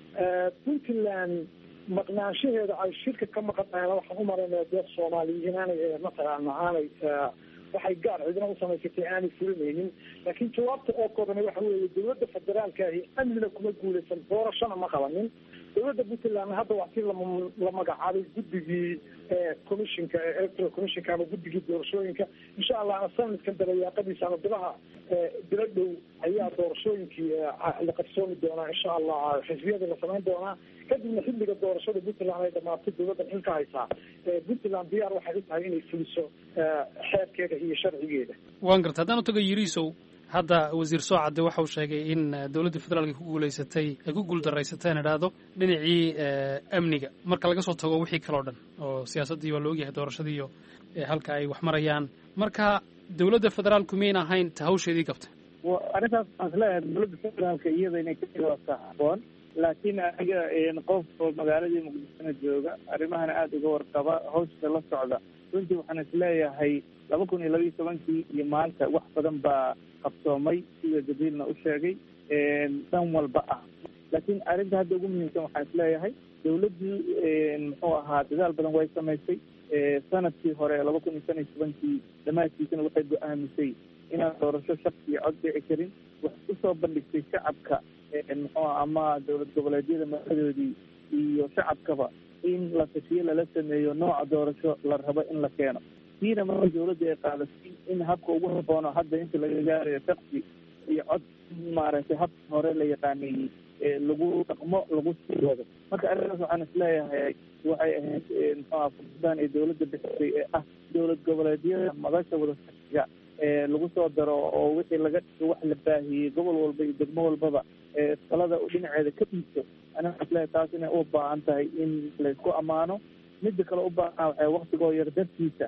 puntland maqnaanshaheeda ay shirka ka maqan tahay waxaan u maraynaya dee soomaaliya inaanay mataqaana aanay waxay gaar cidina u samaysatay aanay fulinaynin. laakiin jawaabta oo koobana waxa weeye dawladda federaalka ahi amnina kuma guulaysan, doorashona ma qabanin. dawladda puntland hadda waa si la magacaabay guddigii commissionka electoral commissionka ama guddigii doorashooyinka. insha allahna sanadkan dabayaaqadiisa ama bilaha bilo dhow ayaa doorashooyinkii la qarsoomi doonaa. insha allah xisbiyada la samayn doonaa, kadibna xilliga doorashada puntland ay dhamaatay dawladdan xilka haysaa. puntland diyaar waxay u tahay inay fuliso xeerkeeda iyo sharcigeeda. waan garta haddaan u tago yariisow, hadda wasiir soo cadde waxa uu sheegay in dawladda federaalka ku guulaysatay ay ku guuldarraysatay in idhaahdo dhinacii amniga marka laga soo tago wixii kaleo dhan oo siyaasaddii waa la ogyahay doorashadii iyo halka ay wax marayaan. marka dawladda federaalku miyayna ahayn ta hawsheedii qabtay? arrintaas waxaan isleeyahay dawladda federaalka iyada inay ka jawaabta habboon, laakiin aniga qof oo magaaladii muqdishona jooga arrimahana aada uga warqaba hawsha la socda, runtii waxaan isleeyahay laba kun iyo laba iyo tobankii iyo maanta wax badan baa qabsoomay sida jabiilna u sheegay dhan walba ah. laakiin arrinta hadda ugu muhiimsan waxaan isleeyahay dawladdii muxuu ahaa dadaal badan way samaysay. sanadkii hore laba kun iyo shan iyo tobankii dhammaadkiisana waxay go-aamisay inaan doorasho shaqsi iyo cod dhici karin. waxay usoo bandhigtay shacabka muxuu ama dawlad goboleedyada madaxdoodii iyo shacabkaba in la tashiyo lala sameeyo nooca doorasho la rabo in la keeno. kiina marka dawladda ay qaadatay in habka ugu haboono hadda inta laga gaarayo shaqsi iyo cod maaragtay habka hore la yaqaanayey lagu dhaqmo lagu sii wado. marka arrintaas waxaan isleeyahay waxay ahayd muxuuha fursadaan ee dawladda bixisay ee ah dawlad goboleedyada madasha wadatashiga ee lagu soo daro oo wixii laga wax la baahiyey gobol walba iyo degmo walbaba ee talada dhinaceeda ka dhiibto. aniga waxaan isleeyahay taas inay u baahan tahay in laysku ammaano. midda kale u baahan waxay waktigoo yar dartiisa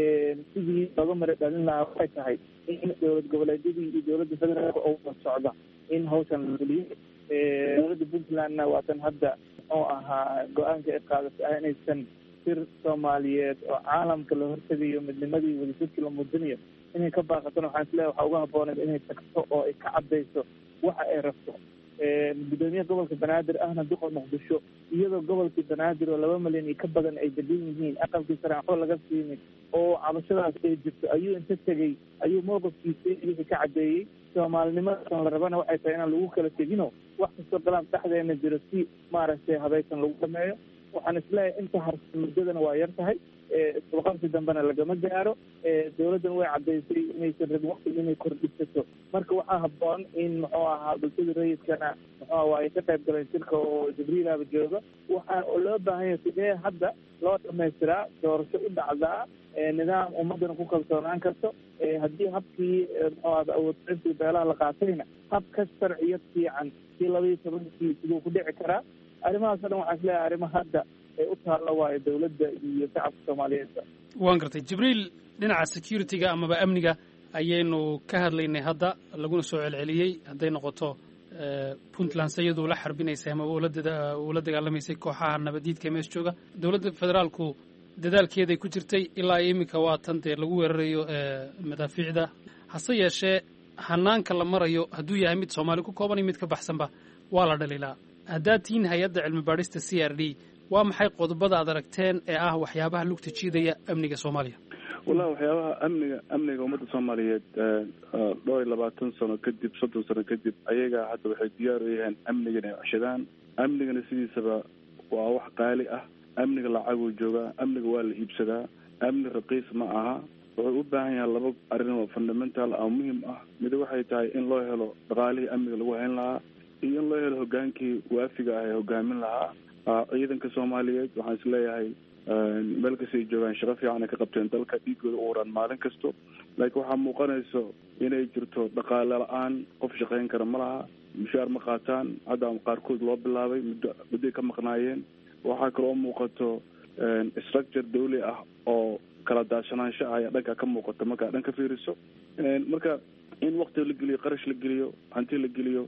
sidii looga mara dhalin lahaa waxay tahay in dawlad goboleedyadii iyo dawladda federaalka oo wada socda in hawshan la fuliyo. dawladda puntlandna waatan hadda muxuu ahaa go-aanka ay qaadatay ah inaysan si shir soomaaliyeed oo caalamka la hortegayo midnimadii wadajirkii la muujinayo inay ka baaqatona waxaan isleeyahay waxaa uga habbooneed inay tagto oo ay ka caddayso waxa ay rabto gudoomiyaha gobolka banaadir ahna duqa muqdisho iyadoo gobolkii banaadir oo laba milyan iyo ka badan ay degan yihiin aqalkii sare waxba laga siinin oo cabashadaas ay jirto ayuu inta tegey ayuu mowqifkiisa wixii ka caddeeyey soomaalinimadan la rabana waxay tahay inaan lagu kala tegino wax kastoo galaan dhexdeena jiro si maaragtay habaysan lagu dhameeyo waxaan isleeyahay inta harsa muddadana waa yar tahay isbaqabsi dambena lagama gaaro dawladdan way caddaysay inaysan rabin waqtiga inay kordhisato marka waxaa habboon in muxuu ahaa bulshada rayidkana muxuu aha ay ka qayb galeen shirka oo jibriilaba jooga waxaa loo baahan yahay sidee hadda loo dhamaystiraa doorasho u dhacdaa nidaam ummadana ku kalsoonaan karto haddii habkii muxuu aha awoodintii beelaha la qaatayna hab ka sharciyad fiican kii labaiyo tobankii siduu ku dhici karaa arrimahaas o dhan waxaa isleeyahay arrimo hadda ay u taalla waayo dawladda iyo shacabka soomaaliyeedba waan gartay jibriil dhinaca security-ga amaba amniga ayaynu ka hadlaynay hadda laguna soo celceliyey hadday noqoto puntland sayaduu la xarbinaysay ama uu la dagaalamaysay kooxaha nabadiidka mees jooga dawladda federaalku dadaalkeeday ku jirtay ilaa iminka waa tan dee lagu weerarayo madaafiicda hase yeeshee hanaanka la marayo hadduu yahay mid soomaali ku kooban iyo mid ka baxsanba waa la dhaliilaa haddaad tihiin hay-adda cilmi baadhista c r d waa maxay qodobada aad aragteen ee ah waxyaabaha lugta jiidaya amniga soomaaliya wallahi waxyaabaha amniga amniga ummadda soomaaliyeed dhowr iyo labaatan sano kadib soddon sano kadib ayaga hadda waxay diyaar u yahaan amniga inay ceshadaan amnigana sidiisaba waa wax qaali ah amniga lacaguu joogaa amniga waa la iibsadaa amni raqiis ma aha wuxuu u baahan yahay laba arrin oo fundamental ah muhiim ah mid waxay tahay in loo helo dhaqaalihii amniga lagu hayn lahaa iyo in loo helo hogaankii waafiga ah ee hogaamin lahaa ciidanka soomaaliyeed waxaan is leeyahay meel kastay joogaan shaqo fiican ay ka qabteen dalka dhiigooda u waran maalin kasto laakiin waxaa muuqanayso inay jirto dhaqaale la-aan qof shaqayn kara ma laha mushaar ma qaataan hadda qaarkood loo bilaabay muddo muddoay ka maqnaayeen waxaa kaloo muuqato structure dawli ah oo kala daashanaansho ah ayaa dhanka ka muuqata markaa dhan ka fiiriso marka in wakti la geliyo qarash la geliyo hanti la geliyo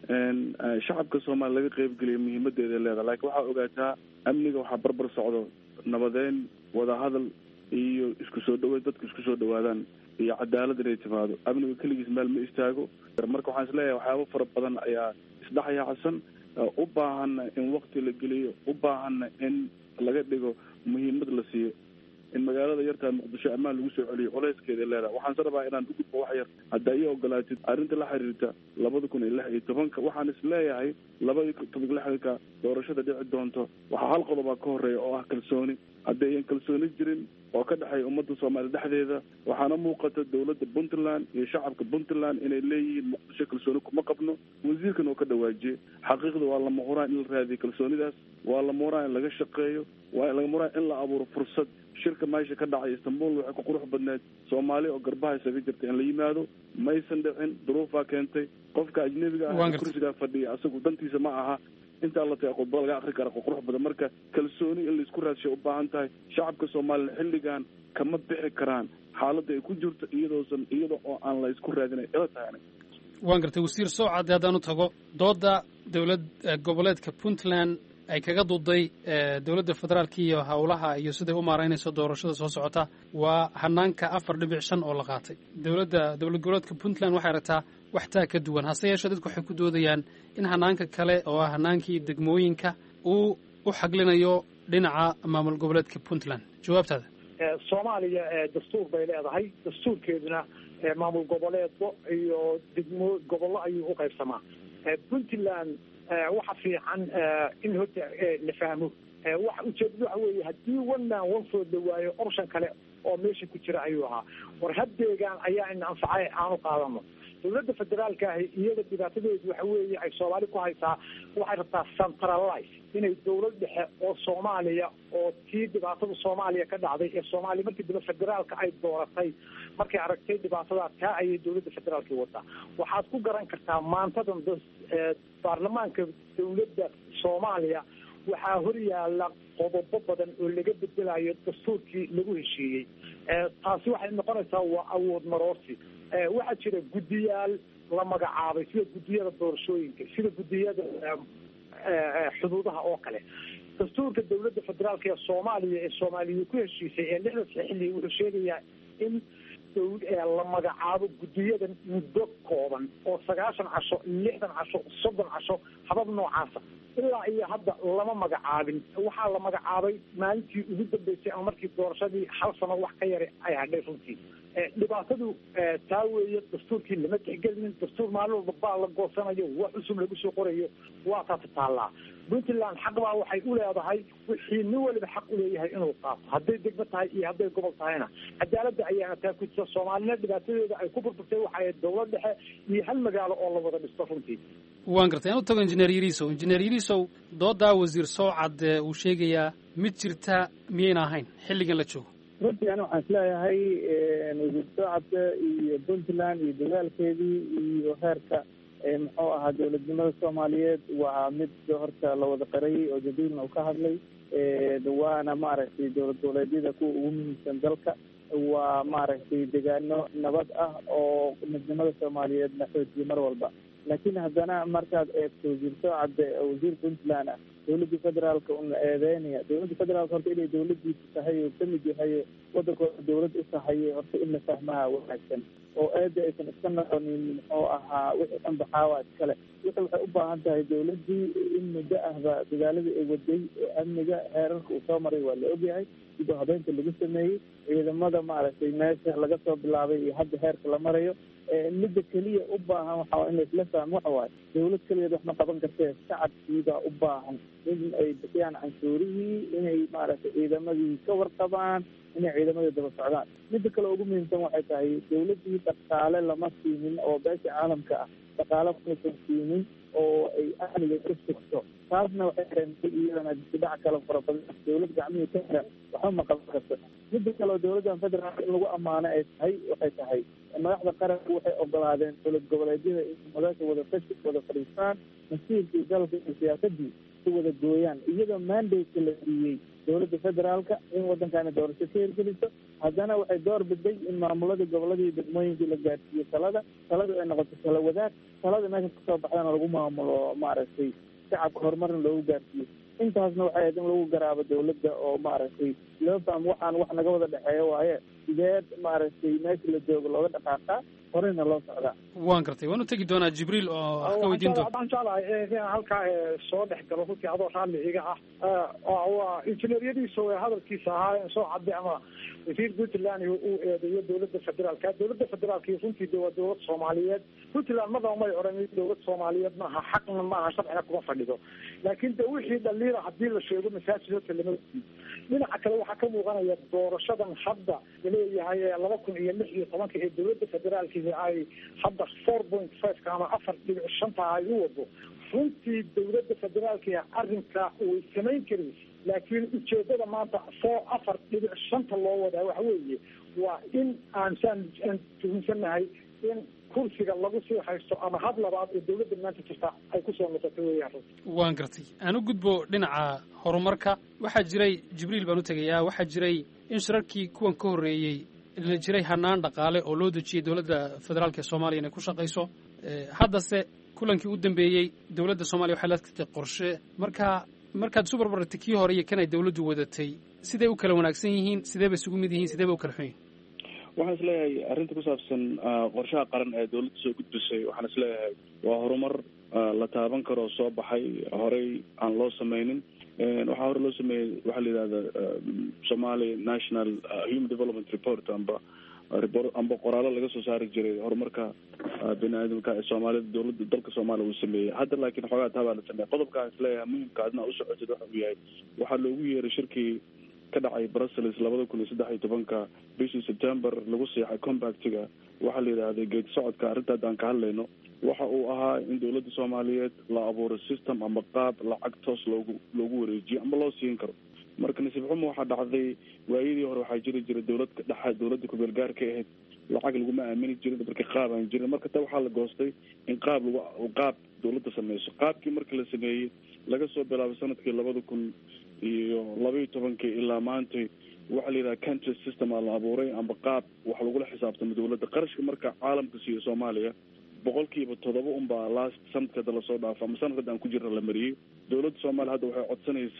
shacabka soomaaliya laga qayb geliyo muhiimadeeda leedahay laakiin waxaa ogaataa amniga waxaa barbar socdo nabadeyn wadahadal iyo isku soo dhaweyd dadku isku soo dhawaadaan iyo cadaalad inay timaado amniga keligiis meel ma istaago marka waxaan isleeyahay waxyaaba fara badan ayaa isdhexyaacsan u baahanna in wakti la geliyo u baahanna in laga dhigo muhiimad la siiyo in magaalada yartaa muqdisho ammaan lagu soo celiyo colayskeeda leedahay waxaan se rabaa inaan ugudbo wax yar hadda ii ogolaatid arrinta la xiriirta labada kun iyo lix iyo tobanka waxaan is leeyahay labadii toban lixdanka doorashada dhici doonto waxaa hal qodobaa ka horeeya oo ah kalsooni haddayan kalsooni jirin oo ka dhexeeya ummadda soomaaliya dhexdeeda waxaana muuqata dawladda puntland iyo shacabka puntland inay leeyihiin muqdisho kalsooni kuma qabno wasiirkan oo ka dhawaajiyey xaqiiqda waa lama huraan in la raadiyo kalsoonidaas waa lama huraan in laga shaqeeyo waa lama huraan in la abuuro fursad shirka meesha ka dhacay istanbul waxay ku qurux badneed soomaali oo garbaha isaga jirta in la yimaado maysan dhicin duruufaa keentay qofka ajnebiga ah kursigaa fadhiya asagu dantiisa ma aha intaa la tahay khudbada laga akri kara qurux badan marka kalsooni in laisku raadshay u baahan tahay shacabka soomaaliya xilligan kama bixi karaan xaaladda ay ku jirto iyadoosan iyada oo aan la isku raadinay ila tahay waan gartay wasiir sowcadde haddaan u tago dooda dowlad goboleedka puntland ay kaga duuday dowladda federaalka iyo howlaha iyo siday u maaraynayso doorashada soo socota waa hanaanka afar dhibic shan oo la qaatay dowladda dowlad goboleedka puntland waxay aragtaa wax taa ka duwan hase yeeshee dadku waxay ku doodayaan in hanaanka kale oo ah hanaankii degmooyinka uu u xaglinayo dhinaca maamul goboleedka puntland jawaabtaada soomaaliya dastuur bay leedahay dastuurkeeduna maamul goboleedbo iyo degmo gobollo ayuu u qaybsamaa puntland waxa fiican in horta la fahmo waxa ujeedadu waxa weeye haddii one man one vote la waayo option kale oo meesha ku jira ayuu ahaa war haddeegaan ayaa ina anfacay aanu qaadano dowladda federaalka ahi iyada dhibaatadeedu waxa weeye ay soomaali ku haysaa waxay rabtaa centralize inay dowlad dhexe oo soomaaliya oo tii dhibaatada soomaaliya ka dhacday ee soomaaliya markii daba federaalka ay dooratay markay aragtay dhibaatada taa ayay dowladda federaalka wadaa waxaad ku garan kartaa maantadan baarlamaanka dowladda soomaaliya waxaa hor yaala qodobo badan oo laga bedelayo dastuurkii lagu heshiiyey taasi waxay noqonaysaa waa awood maroorsi waxaa jira guddiyaal la magacaabay sida guddiyada doorashooyinka sida guddiyada xuduudaha oo kale dastuurka dowladda federaalka ee soomaaliya ee soomaaliya ku heshiisay ee lixda xilli wuxuu sheegayaa in la magacaabo guddiyadan muddo kooban oo sagaashan casho lixdan casho soddon casho habab noocaasa ilaa iyo hadda lama magacaabin. waxaa la magacaabay maalintii ugu dambeysay ama markii doorashadii hal sano wax ka yara ay hadhay runtii. dhibaatadu taa weeye, dastuurkii lama tixgelinin, dastuur maalin walba baa la goosanayo, wax cusub lagu soo qorayo, waa taata taallaa. puntland xaq baa waxay u leedahay wixii nin waliba xaq u leeyahay inuu qaato, hadday degmo tahay iyo hadday gobol tahayna. cadaaladda ayaana taa ku jirta. soomaalina dhibaatadeeda ay ku burburtay waxay dowlad dhexe iyo hal magaalo oo la wada dhisto runtii. waan gartay. anu tago injineer yariisow. injineer yariisow, doodaa wasiir sowcad uu sheegayaa mid jirta miyayna ahayn xilligan la joogo? runtii ani waxaan isleeyahay wasiir sowcadka iyo puntland iyo dagaalkeedii iyo heerka muxuu ahaa dowladnimada soomaaliyeed waa mid horta la wada qarayay oo jadiilna uu ka hadlay. waana maaragtay dowlad goboleedyada kuwa ugu muhiimsan dalka. waa maaragtay degaano nabad ah oo midnimada soomaaliyeed la xoojiyo mar walba. laakiin haddana markaad eegto wasiir sowcadde wasiir puntland ah dowladda federaalka una eedeynaya dowladda federaalka horta inay dowladiisa tahay oo kamid yahay wadankooda dowlad u tahay horta in la fahmaha wanaagsan oo eeda aysan iska noqonin muxuu ahaa wixii dhan baxaawa iskale. wixii waxay u baahan tahay dowladii in muddo ahba dagaaladii ay waday amniga heerarka uu soo maray waa la ogyahay, sidoo habeynta lagu sameeyey ciidamada maaragtay meesha laga soo bilaabay iyo hadda heerka la marayo. midda keliya u baahan waxaa in laisla fahmo waxa waaye dowlad keligeed wax ma qaban kartee shacabkiibaa u baahan in ay bixiyaan canshuurihii, inay maaragtay ciidamadii ka warqabaan, inay ciidamadii daba socdaan. midda kale ugu muhiimsan waxay tahay dowladii dhaqaale lama siinin oo beesha caalamka ah dhaqaale maysan siinin oo ay amniga ka sugto. taasna waxay keentay iyadana dibdhac kale fara badan. dowlad gacmihii ka xiran waxba ma qaban karto. midda kale oo dowladdan federaalka in lagu ammaano ay tahay waxay tahay madaxda qaranku waxay ogolaadeen dowlad goboleedyada in madasha wada fashi wada fadhiistaan, masiirkii dalka iyo siyaasadii si wada gooyaan, iyadoo mandate la siiyey dowladda federaalka in waddankaani doorasho ka hirgeliso. haddana waxay door biday in maamuladii goboladii degmooyinkii la gaadhsiiyo talada taladu ay noqoto tala wadaag, talada meesha kasoo baxdana lagu maamulo maaragtay shacabka horumarna loogu gaarsiiyo. intaasna waxay ahayd in lagu garaabo dowladda oo maaragtay loo fahmo waxaan wax naga wada dhexeeyo waaye sideed maaragtay meesha la joogo looga dhaqaaqaa horeyna loo socdaa. waan gartay. waan u tegi doonaa jibriil oo wax ka weydiin doona. waxaan jeclahay inaan halkaa soo dhex galo runtii adoo raalli iga ah. waa injineeryadiisa hadalkiisa ahaa soo cadde ama wasiir puntland uu eedeeyo dowladda federaalka. dowladda federaalka runtii de waa dowlad soomaaliyeed. puntland madaba may odhan dowlad soomaaliyeed maaha, xaqna maaha, sharcina kuma fadhido. laakiin de wixii dhaliila hadii la sheego masaajid horta lama diido. dhinaca kale waxaa ka muuqanaya doorashadan hadda laleeyahay laba kun iyo lix iyo tobanka ee dowladda federaalka ay hadda four point five-ka ama afar dhibic shanta ay u wado. runtii dowladda federaalka arrinka way samayn karin, laakiin ujeedada maanta four afar dhibic shanta loo wadaa waxa weeye waa in aan saan aan tuhunsanahay in kursiga lagu sii haysto ama had labaad ee dowladda maanta jirta ay kusoo noqoto weeyaan. waan gartay. aan u gudbo dhinaca horumarka. waxaa jiray jibriil baan u tegayaa waxaa jiray in shirarkii kuwan ka horreeyey la jiray hanaan dhaqaale oo loo dejiyey dowladda federaalka ee soomaaliya inay ku shaqayso. haddase kulankii u dambeeyey dowladda soomaaliya waxay la tagtay qorshe. marka markaad isu barbartay kii hore iyo kan ay dowladdu wadatay, siday u kala wanaagsan yihiin, sidee bay isugu mid yihiin, sidee bay u kala xun yihiin? waxaan isleeyahay arrinta ku saabsan qorshaha qaran ee dowladda soo gudbisay waxaan isleeyahay waa horumar la taaban karo soo baxay horey aan loo sameynin. waxaa hore loo sameeyey waxaa la yidhahda Somali National Human Development Report amba amba qoraalo laga soo saari jiray horumarka bini aadamka ee soomaalida dowladda dalka soomaaliya uu sameeyey. hadda laakiin xoogaa taabaa la sameeyey. qodobkaan isleeyahay muhimka adna u socotid waxa uu yahay waxaa loogu yeeray shirkii ka dhacay Brussels labada kun iyo saddex iyo tobanka bishii September lagu seexay compactiga waxaa la yidhaahday geed socodka arrinta haddaan ka hadlayno waxa uu ahaa in dowladda soomaaliyeed la abuuro system ama qaab lacag toos loogu loogu wareejiyo ama loo siin karo. marka nasiib xumo waxaa dhacday waayadii hore waxaa jiri jiray dowladka dhexe dowladda ku-meel gaarka ahayd lacag laguma aamini jirin marka qaab aan jirin. marka ta waxaa la goostay in qaab lagu qaab dowladda sameyso. qaabkii markii la sameeyey laga soo bilaabay sanadkii labada kun iyo laba iyo tobankii ilaa maantay waxaa la yidhaha country system aa la abuuray amba qaab wax lagula xisaabtamo dowladda. qarashka marka caalamka siiyo soomaaliya boqolkiiba toddoba unbaa last sanadkada lasoo dhaafo ama sanadkada aan ku jirna la mariyey. dowladda soomaaliya hadda waxay codsanaysay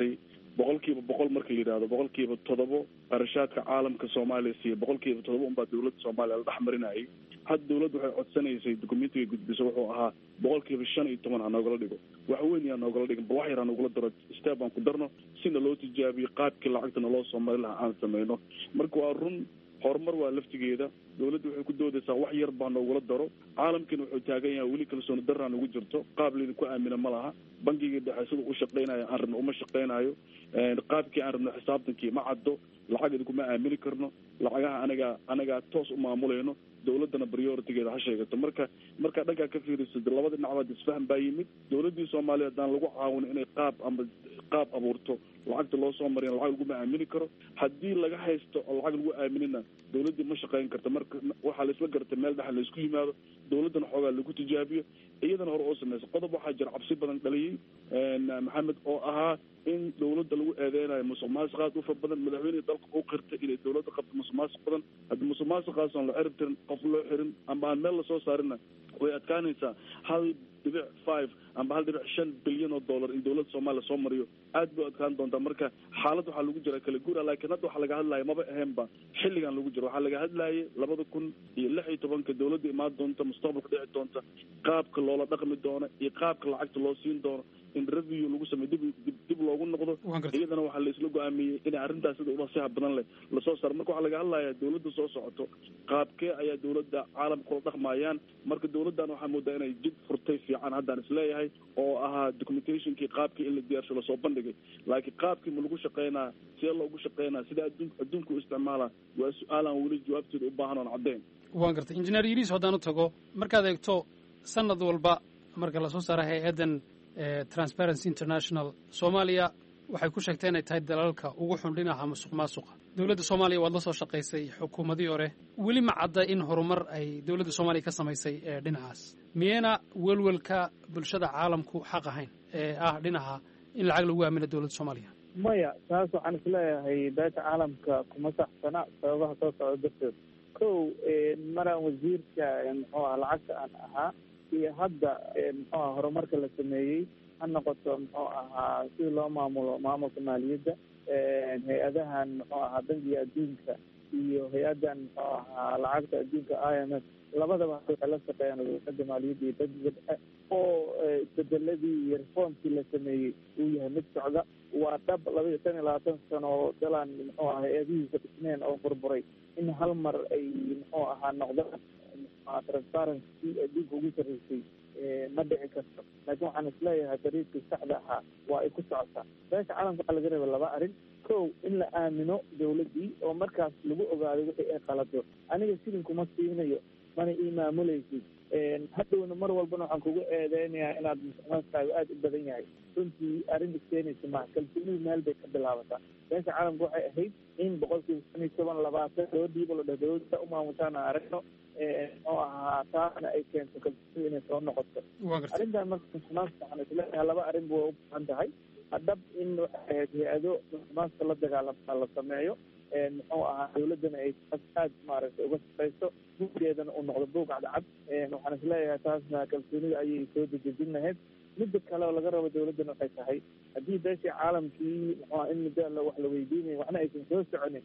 boqolkiiba boqol marka la yidhahdo boqolkiiba toddobo qarashaadka caalamka soomaaliya siiya boqolkiiba toddoba unbaa dawladda soomaaliya la dhex marinayay. hadda dawladda waxay codsanaysay documentiga gudbiso wuxuu ahaa boqolkiiba shan iyo toban ha noogala dhigo, wax weyn yaa noogala dhigin, bal wax yar ha noogula daro, step aan ku darno sina loo tijaabiyo qaabkii lacagtana loo soo mari lahaa aan sameyno. marka waa run horumar waa laftigeeda, dawladda waxay ku doodaysaa wax yar baa noogula daro, caalamkiina wuxuu taagan yahay weli kalsooni daraan ugu jirto, qaab laydinku aamina ma laha, bangigii dhexe sida u shaqeynayo aan rabno uma shaqeynayo, qaabkii aan rabno xisaabtankii ma caddo, lacag idinkuma aamini karno, lacagaha anagaa anagaa toos u maamulayno, dawladdana prioritigeeda ha sheegato. marka markaa dhankaa ka fiiriso labada dhinacbaad isfahan baa yimid. dawladdii soomaaliya haddaan lagu caawino inay qaab ama qaab abuurto lacagta loo soo mariyan lacag laguma aamini karo, haddii laga haysto oo lacag lagu aaminina dawladdii ma shaqeyn karta. marka waxaa laisla gartay meel dhexa laisku yimaado, dawladdana xoogaa lagu tijaabiyo, iyadana hore oo samaysa. qodob waxaa jira cabsi badan dhaliyey maxamed oo ahaa in dawladda lagu eedeynayo musuq maasuqaad ufa badan, madaxweynihii dalka u qirtay inay dawladda qabto musuq maasuq badan. haddii musuq maasuqaas aan la cirib tirin, qof loo xirin ama aan meel lasoo saarina, way adkaanaysaa hal dhibic five amba hal dhibic shan bilyan oo dollar in dawladda soomaaliya soo mariyo, aad bay adkaan doontaa. marka xaalad waxaa lagu jira kala guura, laakiin hadda waxaa laga hadlaya maba ahaynba xilligan lagu jiro, waxaa laga hadlayay labada kun iyo lix iyo tobanka dawladda imaan doonta, mustaqbalka dhici doonta, qaabka loola dhaqmi doono iyo qaabka lacagta loo siin doono, in review lagu sameyo dib dib loogu noqdo. iyadana waxaa laisla go-aamiyey inay arrintaas sida unasiha badan leh lasoo saaro. marka waxaa laga hadlayaa dawladda soo socoto qaabkee ayaa dawladda caalamka kula dhaqmayaan. marka dawladdan waxaa moodaa inay jid furtay fiican haddaan isleeyahay, oo ahaa documentationkii qaabkii in la diyaarsho lasoo bandhigay, laakiin qaabkii ma lagu shaqeynaa, sidee loogu shaqeynaa, sida adduun adduunka u isticmaalaa, waa su-aalaan weli jawaabteeda u baahan oon caddeyn. waan gartay injineer yariis haddaan u tago, markaad eegto sanad walba marka lasoo saaro hay-addan transparency international, soomaaliya waxay ku sheegtay inay tahay dalalka ugu xun dhinaca musuq maasuqa. dawladda soomaaliya waad la soo shaqaysay xukuumadii hore, weli ma cadda in horumar ay dawladda soomaaliya ka samaysay dhinacaas. miyayna welwelka bulshada caalamku xaq ahayn ee ah dhinaca in lacag lagu aamino dawladda soomaaliya? maya, taas waxaan isleeyahay beesha caalamka kuma saxsana sababaha soo socda darteed. kow, maraan wasiirka muxuu aha lacagta aan ahaa iyo hadda muxuu aha horumarka la sameeyey ha noqoto muxuu ahaa sidii loo maamulo maamulka maaliyadda, hay-adahan muxuu ahaa bangiga adduunka iyo hay-addan muxuu ahaa lacagta adduunka I M F, labadaba waxay la shaqeeyaan wasaaradda maaliyadda iyo bangiga dhexe, oo isbedeladii iyo reformkii la sameeyey uu yahay mid socda. waa dhab laba iyo tan iyo labaatan sano oo dalaan muxuu aha hay-adihiisa dhisneen oo burburay in hal mar ay muxuu ahaa noqdaan transparency adduunka ugu sarreysay ma dhici karto. laakiin waxaan isleeyahay dariiqii saxda ahaa waa ay ku socotaa. beesha caalamka waxaa laga reeba laba arrin. kow, in la aamino dawladdii oo markaas lagu ogaado wixii ay qalado. aniga silin kuma siinayo, mana ii maamulaysid, hadhowna mar walbana waxaan kugu eedeynayaa inaad musuqmaasuqaagu aada u badan yahay. runtii arrin iskeenaysa maha, kalsoonidu meel bay ka bilaabataa. beesha caalamka waxay ahayd in boqolkiiba shan iyo toban labaatan loo dhiibo la dheh dawladda u maamushaan aan aragno, muxuu ahaa taasna ay keento kalsoonidu inay soo noqoto. arrintan marka musuqmaasuqa waxaan isleeyahay laba arrin bu u baahan tahay. hadhab in waxay ahayd hay-ado musuqmaasuqa la dagaalama la sameeyo, muxuu ahaa dawladdana ay aad maaragtay uga shaqayso, buuggeedana uu noqdo buug cadcad. waxaan isleeyahay taasna kalsoonida ayay soo dejejin lahayd. midda kale oo laga rabo dawladdana waxay tahay haddii beeshii caalamkii muxuuha in muddo la wax la weydiinayo waxna aysan soo soconin,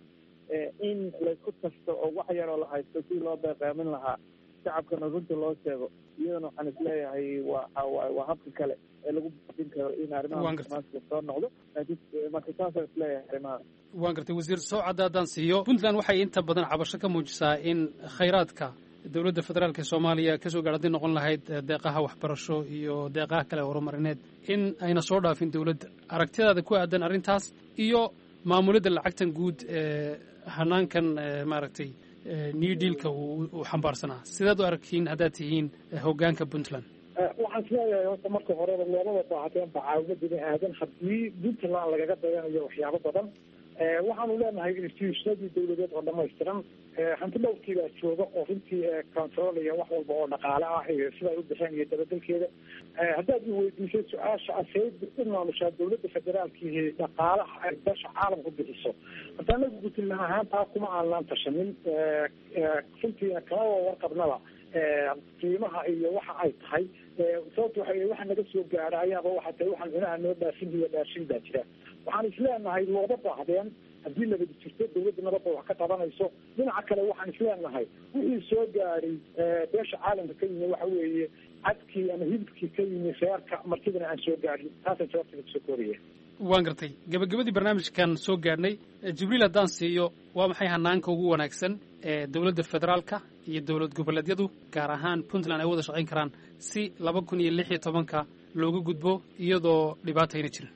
in laysku tashto oo wax yaroo la haysto si loo beeqaamin lahaa, shacabkana runta loo sheego. iyadana waxaan isleeyahay waa waa habka kale ee lagu baafin karo in arrimaha musuqmaasuqa soo noqdo. laakiin marka saasaan isleeyahay arrimaha. waan gartay wasiir sowcadda haddaan siiyo, puntland waxay inta badan cabasho ka muujisaa in khayraadka dawladda federaalka ee soomaaliya kasoo gaar haddii noqon lahayd deeqaha waxbarasho iyo deeqaha kale horumarineed in ayna soo dhaafin dawladda. aragtidaada ku aadan arrintaas iyo maamulidda lacagtan guud ee hanaankan maaragtay new dealka uu xambaarsanaa, sidaad u aragtiin haddaad tihiin hoggaanka puntland? waxaan isleeyahay horta marka horeba loomaba baahateen bacaawimo bini aadan haddii puntland lagaga dayanayo waxyaabo badan. waxaanu leenahay institutionadii dawladeed oo dhamaystiran, hanti dhowrkii baa jooga oo runtii controlaya wax walba oo dhaqaale ah iyo sida ay u bixeen iyo dabadelkeeda. haddaad i weydiisay su-aasha aseyd u maamushaa dawladda federaalkiihi dhaqaalaha ay beesha caalamku bixiso, hadda anagu puntland ahaan taa kuma aanaan tashanin, runtiina kama warqabnaba qiimaha iyo waxa ay tahay sababta waxa waxa naga soo gaara ayaaba waxa tahay waxaan cunaha noo dhaafin iyo dhaafin baa jira waxaan isleenahay looga baahdeen haddii nabad jirto dawladda nabadda wax ka qabanayso dhinaca kale waxaan isleenahay wixii soo gaaray beesha caalamka ka yimi waxa weeye cadkii ama hilibkii ka yimi reerka markidana aan soo gaarin taasay sababta soo kooraya waan gartay gabagabadii barnaamijkan soo gaadhnay jibriil haddaan siiyo waa maxay hanaanka ugu wanaagsan ee dowladda federaalka iyo dowlad goboleedyadu gaar ahaan puntland ay wada shaqayn karaan si laba kun iyo lix iyo tobanka looga gudbo iyadoo dhibaatayna jirin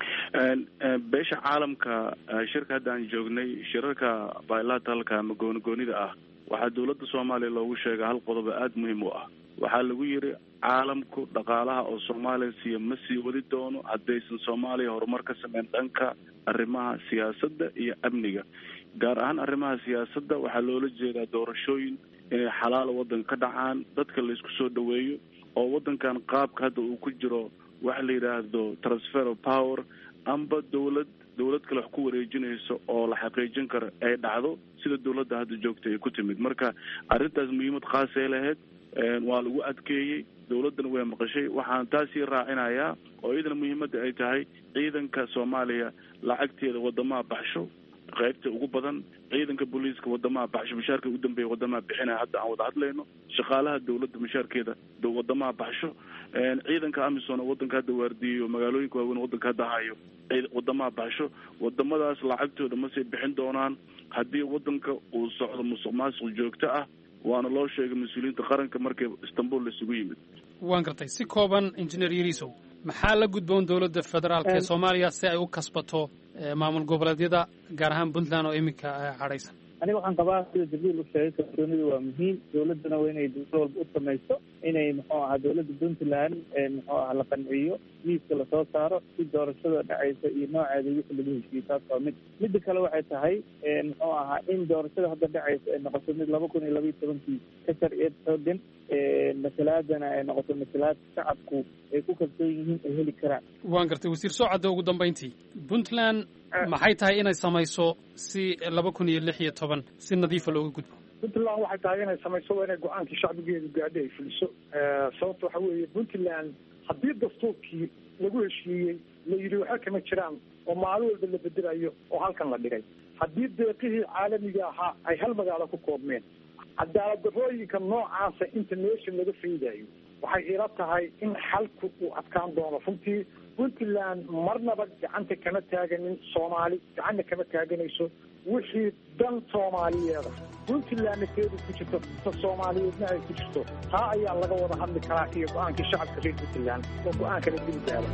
beesha caalamka shirka hadda aan joognay shirarka bilateralka ama goonigoonida ah waxaa dowladda soomaaliya loogu sheegay hal qodob aada muhiim u ah waxaa lagu yiri caalamku dhaqaalaha oo soomaaliya siiya ma sii wadi doono haddaysan soomaaliya horumar ka sameyn dhanka arrimaha siyaasadda iyo amniga gaar ahaan arrimaha siyaasadda waxaa loola jeedaa doorashooyin inay xalaal waddanka ka dhacaan dadka la isku soo dhaweeyo oo waddankan qaabka hadda uu ku jiro waxa la yidhaahdo transfer of power amba dawlad dawlad kale wax ku wareejinayso oo la xaqiijin karo ay dhacdo sida dawladda hadda joogta ay ku timid marka arrintaas muhiimad khaas ay lahayd waa lagu adkeeyey dawladdana way maqashay waxaan taasii raacinayaa oo iyadana muhiimadda ay tahay ciidanka soomaaliya lacagteeda wadamaha baxsho qaybta ugu badan ciidanka booliiska wadamaha baxsho mushaarka ugu dambeeya wadamaha bixinaya hadda aan wada hadlayno shaqaalaha dawladda mushaarkeeda wadamaha baxsho ciidanka amisom waddanka hadda waardiyeyo magaalooyinka waaweyn waddanka hadda hayo wadamaha baxsho wadamadaas lacagtooda masay bixin doonaan haddii waddanka uu socdo musuq maasuq joogto ah waana loo sheegay mas-uuliyiinta qaranka markay istanbul laisugu yimid waan gartay si kooban injineer yarisow maxaa la gudboon dowladda federaalka ee soomaaliya si ay u kasbato maamul goboleedyada gaar ahaan puntland oo iminka cadhaysan aniga waxaan qabaa sida jibriil u sheegay kalsoonidu waa muhiim dawladdana waa inay dowlad walba u samayso inay muxuu ahaa dawladda puntland muxuu aha la qanciyo miiska lasoo saaro si doorashada dhacaysa iyo nooceeda wixii lagu heshiiyey taas waa mid midda kale waxay tahay muxuu ahaa in doorashada hadda dhacaysa ay noqoto mid laba kun iyo laba iyo tobankii ka sharciyeed xoogan masalaadana ay noqoto masalaad shacabku ay ku kalsoon yihiin ay heli karaan waan gartay wasiir soocadda ugu dambayntii puntland maxay tahay inay samayso si laba kun iyo lix iyo toban si nadiifa looga gudbo puntland waxay tahay inay samayso waa inay go-aankii shacbigeedu gaadho ay fuliso sababta waxa weeye puntland haddii dastuurkii lagu heshiiyey la yidhi waxa kama jiraan oo maalin walba la bedelayo oo halkan la dhigay haddii deeqihii caalamiga ahaa ay hal magaalo ku koobmeen cadaalad darrooyinka noocaasa inta meesha laga faydayo waxay ila tahay in xalku uu adkaan doono runtii puntland marnaba gacanta kama taaganin soomaali gacanna kama taaganayso wixii dan soomaaliyeeda puntlandna keedu ku jirto ta soomaaliyeedna ay ku jirto taa ayaa laga wada hadli karaa iyo go-aankii shacabka reer puntland oo go-aankana dili gaaro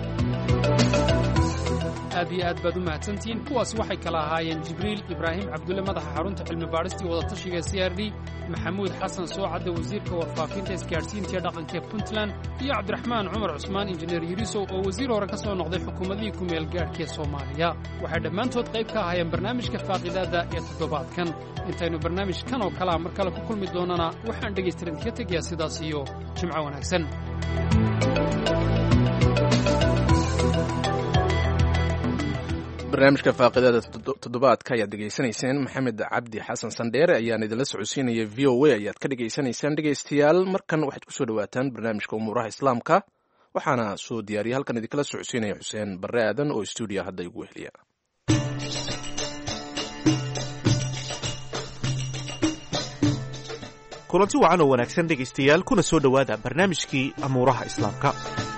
aad iyo aad baad u mahadsantihiin kuwaasi waxay kala ahaayeen jibriil ibraahim cabdulle madaxa xarunta cilmi baadhistii wadatashiga c r d maxamuud xasan soocadda wasiirka warfaafinta isgaadhsiinta ee dhaqanka ee puntland iyo cabdiraxmaan cumar cusmaan injineer yarisow oo wasiir hore ka soo noqday xukuumadihii ku meel gaadhka ee soomaaliya waxay dhammaantood qayb ka ahaayeen barnaamijka faaqidaada ee toddobaadkan intaynu barnaamijkan oo kalea mar kale ku kulmi doonana waxaan dhegaystiran ka tegayaa sidaas iyo jimco wanaagsan barnaamijka faaqidaada toddobaadka ayaad dhegaysanayseen maxamed cabdi xasan sandheere ayaan idinla socodsiinaya v o a ayaad ka dhegaysanaysaan dhegaystayaal markan waxaad kusoo dhawaataan barnaamijka umuuraha islaamka waxaana soo diyaariya halkan idinkala socodsiinaya xuseen barre aadan oo stuudiya hadda igu weheliya kulanti wacan oo wanaagsan dhegaystayaal kuna soo dhowaada barnaamijkii amuuraha islaamka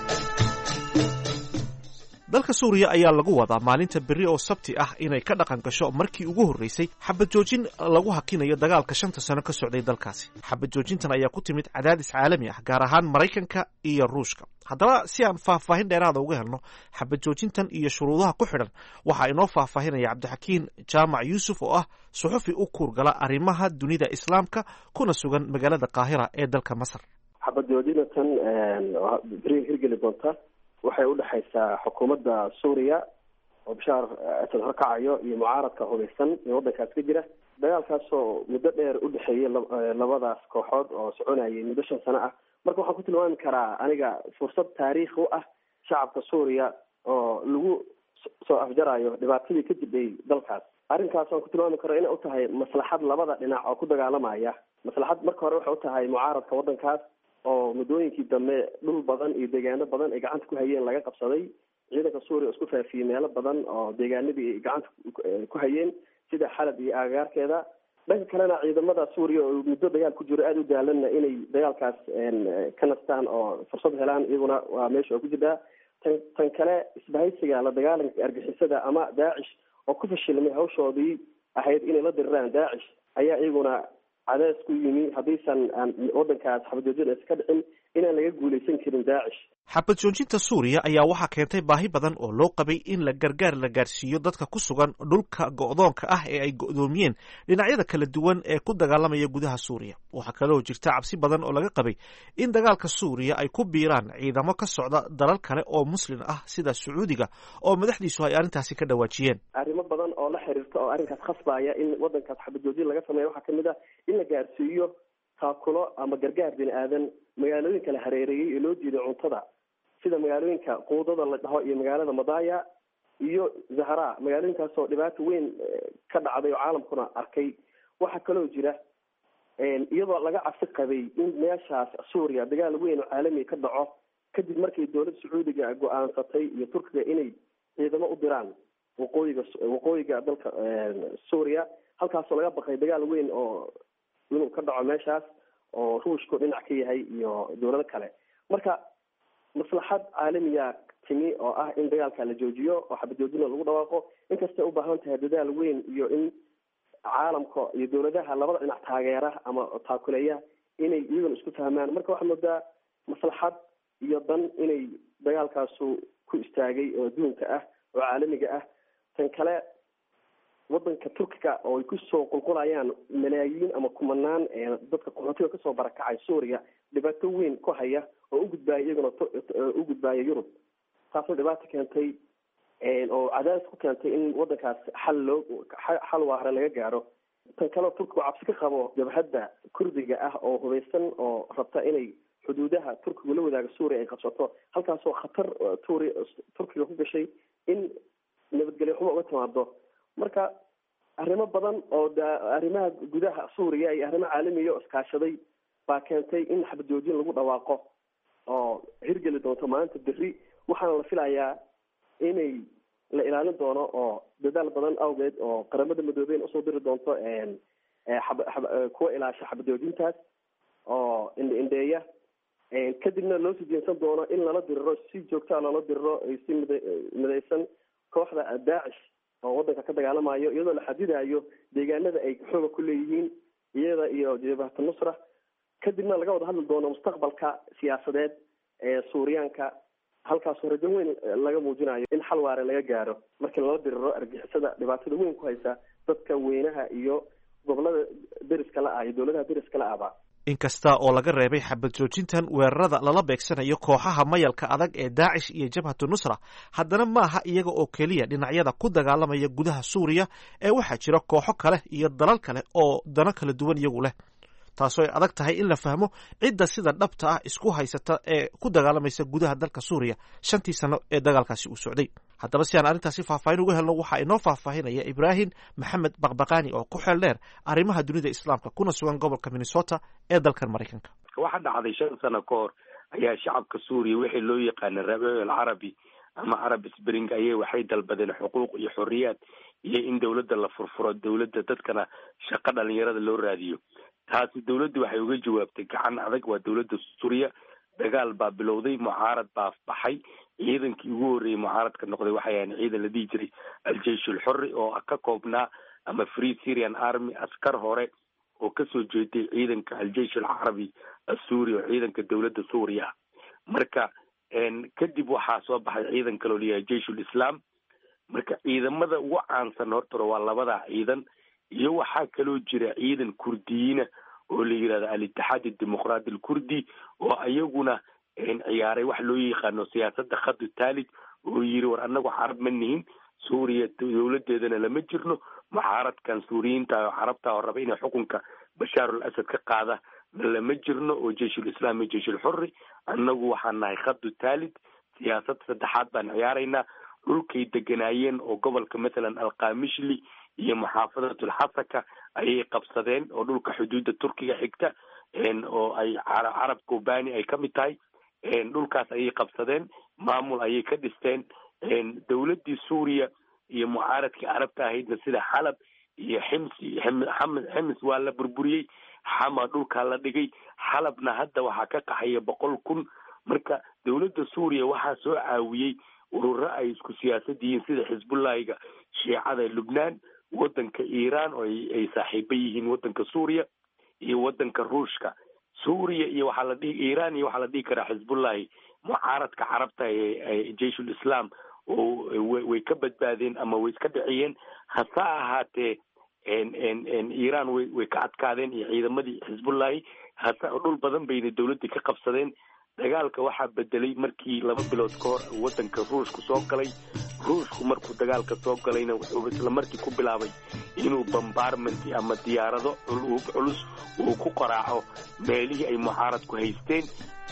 dalka suuriya ayaa lagu wadaa maalinta berri oo sabti ah inay ka dhaqan gasho markii ugu horraysay xabad joojin lagu hakinayo dagaalka shanta sano ka socday dalkaasi xabad joojintan ayaa ku timid cadaadis caalami ah gaar ahaan maraykanka iyo ruushka haddaba si aan faahfaahin dheeraada uga helno xabad joojintan iyo shuruudaha ku xidhan waxaa inoo faahfaahinaya cabdixakiin jaamac yuusuf oo ah suxufi u kuurgala arrimaha dunida islaamka kuna sugan magaalada qaahira ee dalka masar xabad joojinatan beri hirgeli doonta waxay u dhexaysaa xukuumadda suuriya oo bashaar asad horkacayo iyo mucaaradka hubeysan ee waddankaas ka jira dagaalkaasoo muddo dheer u dhexeeyay labadaas kooxood oo soconayay muddo shan sano ah marka waxaan ku tilmaami karaa aniga fursad taariikhi u ah shacabka suuriya oo lagu soo afjarayo dhibaatadii ka jibay dalkaas arrinkaas aan ku tilmaami karo inay u tahay maslaxad labada dhinac oo ku dagaalamaya. maslaxad marka hore waxay u tahay mucaaradka waddankaas oo muddooyinkii dambe dhul badan iyo deegaano badan ay gacanta ku hayeen laga qabsaday. ciidanka suuriya isku faafiyey meelo badan oo deegaanadii ay gacanta ku hayeen sida xalab iyo aagaarkeeda. dhanka kalena ciidamada suuriya oo muddo dagaal ku jiro aada u daalanna inay dagaalkaas ka nastaan oo fursad helaan iyaguna waa meesha oo ku jirtaa. tan tan kale isbahaysiga la dagaalanka argixisada ama daacish oo ku fashilmay hawshoodii ahayd inay la diriraan daacish ayaa iyaguna cadays ku yimi haddaysan waddankaas xabajoojin iska dhicin inaan laga guulaysan karin daacish. xabad joojinta suuriya ayaa waxaa keentay baahi badan oo loo qabay in la gargaar la gaarsiiyo dadka ku sugan dhulka go'doonka ah ee ay go'doomiyeen dhinacyada kala duwan ee ku dagaalamaya gudaha suuriya. waxaa kaloo jirta cabsi badan oo laga qabay in dagaalka suuriya ay ku biiraan ciidamo ka socda dalal kale oo muslin ah sida sacuudiga oo madaxdiisu ay arrintaasi ka dhawaajiyeen. arrimo badan oo la xiriirta oo arrinkaas khasbaya in waddankaas xabad joojin laga sameeyo waxaa kamid ah in la gaarsiiyo taakulo ama gargaar bini aadan magaalooyinka la hareereeyey ee loo jeeday cuntada sida magaalooyinka quudada la dhaho iyo magaalada madaya iyo zahra magaalooyinkaas oo dhibaato weyn ka dhacday oo caalamkuna arkay. waxaa kaloo jira iyadoo laga cabsi qabay in meeshaas suuriya dagaal weyn oo caalami ka dhaco kadib markay dowladda sacuudiga go-aansatay iyo turkiga inay ciidamo u diraan waqooyiga waqooyiga dalka suuriya halkaasoo laga baqay dagaal weyn oo inuu ka dhaco meeshaas oo ruushku dhinac ka yahay iyo dowlado kale. marka maslaxad caalamiya timi oo ah in dagaalka la joojiyo oo xabad joojina lagu dhawaaqo inkastay u baahan tahay dadaal weyn iyo in caalamka iyo dowladaha labada dhinac taageera ama taakuleeya inay iyaguna isku fahmaan. marka waxaa moodaa maslaxad iyo dan inay dagaalkaasu ku istaagay oo adduunka ah oo caalamiga ah. tan kale waddanka turkiga oo ay kusoo qulqulayaan malaayiin ama kumanaan dadka qaxootiga kasoo barakacay suuriya dhibaato weyn ku haya oo u gudbaaya iyaguna u gudbaaya yurub taasoo dhibaato keentay oo cadaadis ku keentay in waddankaas xal loo xal waara laga gaaro. tan kaleo turkiga cabsi ka qabo jabhadda kurdiga ah oo hubaysan oo rabta inay xuduudaha turkiga la wadaaga suuriya ay qabsato halkaasoo khatar turi turkiga ku gashay in nabadgelyo xumo uga timaado. marka arrimo badan oo arrimaha gudaha suuriya iyo arrimo caalamiya oo iskaashaday baa keentay in xabad joojin lagu dhawaaqo oo hirgeli doonto maalinta berri. waxaana la filayaa inay la ilaalin doono oo dadaal badan awgeed oo qaramada midoobeen usoo diri doonto kuwa ilaasha xabad joojintaas oo indheeya kadibna loo sii jeensan doono in lala diriro si joogtaa loola diriro si midaysan kooxda daacish oo waddanka ka dagaalamayo iyadoo la xadidayo deegaanada ay xooga ku leeyihiin iyada iyo jabhatu nusra. kadibna laga wada hadli doono mustaqbalka siyaasadeed ee suuriyaanka halkaasoo rajo weyn laga muujinayo in xal waare laga gaaro markii lala diriro argixisada dhibaatada weyn ku haysa dadka weynaha iyo gobolada deriska la ah iyo dowladaha deriska la ahba. inkasta oo laga reebay xabad joojintan weerarada lala beegsanayo kooxaha mayalka adag ee daacish iyo jabhatu nusra haddana maaha iyaga oo keliya dhinacyada ku dagaalamaya gudaha suuriya ee waxaa jira kooxo kale iyo dalal kale oo dano kala duwan iyagu leh taasoo ay adag tahay in la fahmo cidda sida dhabta ah isku haysata ee ku dagaalamaysa gudaha dalka suuriya shantii sano ee dagaalkaasi uu socday. haddaba si aan arrintaasi faahfaahin uga helno waxaa inoo faahfaahinaya ibraahim maxamed baqbaqaani oo ku xeel dheer arrimaha dunida islaamka kuna sugan gobolka minnesota ee dalkan maraykanka. waxa dhacday shan sano ka hor ayaa shacabka suuriya wixii loo yaqaana rabiic alcarabi ama arab spring ayay waxay dalbadeen xuquuq iyo xorriyaad iyo in dowladda la furfuro dowladda dadkana shaqo dhalinyarada loo raadiyo. taasi dowladdu waxay uga jawaabtay gacan adag. waa dowladda suuriya dagaal baa bilowday mucaarad baa baxay ciidankii ugu horreeyey mucaaradka noqday waxay ahayn ciidan la dhihi jiray al-jeish al-xurri oo ka koobnaa ama free syrian army askar hore oo kasoo jeeday ciidanka al-jeish alcarabi assuuri oo ciidanka dowladda suuriya. marka kadib waxaa soo baxay ciidan kaloo layahay jeish ulislam. marka ciidamada ugu caansan hortore waa labada ciidan iyo waxaa kaloo jira ciidan kurdiyiina oo la yidhahdo al-itixaad adimuqraadi alkurdi oo ayaguna ciyaaray wax loo yaqaano siyaasadda khadu taalid oo yiri war annagu carab ma nihin suuriya dowladeedana lama jirno mucaaradkan suuriyiinta oo carabta oo raba inay xukunka bashaar al asad ka qaada lama jirno oo jeish ulislam iyo jeish alxurri annagu waxaan nahay khadu taalid siyaasad saddexaad baan ciyaaraynaa. dhulkay deganaayeen oo gobolka mathalan alqamishli iyo muxaafadatul xasaka ayay qabsadeen oo dhulka xuduudda turkiga xigta oo ay carab kobani ay kamid tahay dhulkaas ayay qabsadeen maamul ayay ka dhisteen dawladdii suuriya iyo mucaaradkii carabta ahaydna sida xalab iyo xims xims waa la burburiyey xama dhulkaa la dhigay xalabna hadda waxaa ka qaxaya boqol kun marka dawladda suuriya waxaa soo caawiyey ururo ay isku siyaasad yihiin sida xisbullahiga shiicada lubnaan wadanka iiraan oo ay saaxiiba yihiin wadanka suuriya iyo wadanka ruushka suuriya iyo waxaa la dhihi iiraan iyo waxaa la dhihi karaa xisbullahi mucaaradka carabta ee jeyshul islam oo way ka badbaadeen ama way iska dhiciyeen hase ahaatee iiraan way way ka adkaadeen iyo ciidamadii xisbullahi hase dhul badan bayna dawladdii ka qabsadeen dagaalka waxaa bedelay markii laba bilood ka hor wadanka ruushku soo galay ruushku markuu dagaalka soo galayna wuxuu isla markii ku bilaabay inuu bombardment ama diyaarado culus uu ku qaraaco meelihii ay mucaaradku haysteen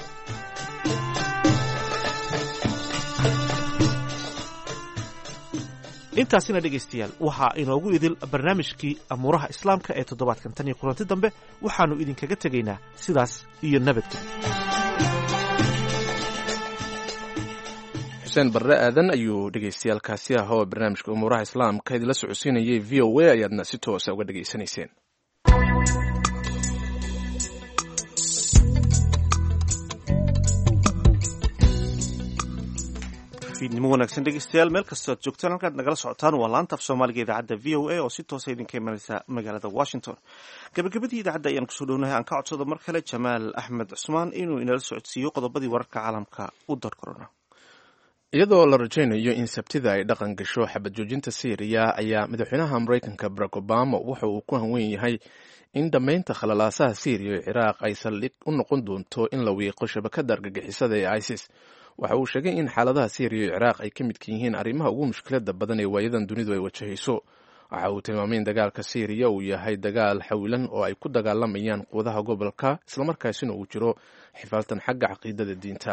intaasina dhegaystayaal waxaa inoogu idil barnaamijkii amuuraha islaamka ee toddobaadkan tan iyo kulanti dambe waxaannu idinkaga tegaynaa sidaas iyo nabadgelyo xuseen barre aadan ayuu dhegaystayaalkaasi ah oo barnaamijka umuuraha islaamka idinla socodsiinayay v o a ayaadna si toosa uga dhegaysanayseen fiidnimo wanaagsan dhegeystayaal meel kastoo aad joogtaan halkaad nagala socotaan waa laanta af soomaaliga idaacadda v o a oo si toosa idinka imanaysa magaalada washington gabagabadii idaacadda ayaan kusoo dhownahay aan ka codsado mar kale jamaal axmed cusmaan inuu inala socodsiiyo qodobadii wararka caalamka u darkorona iyadoo la rajaynayo in sabtida ay dhaqan gasho xabad joojinta syriya ayaa madaxweynaha maraykanka barack obama waxa uu ku hanweyn yahay in dhammaynta khalalaasaha syriya iyo ciraaq ay saldhig u noqon doonto in la wiiqo shabakada argagixisada ee isis waxa uu sheegay in xaaladaha syriya iyo ciraaq ay ka midka yihiin arrimaha ugu mushkilada badan ee waayadan dunidu ay wajahayso waxa uu tilmaamay in dagaalka syriya uu yahay dagaal xawilan oo ay ku dagaalamayaan quwadaha gobolka islamarkaasina uu jiro xifaaltan xagga caqiidada diinta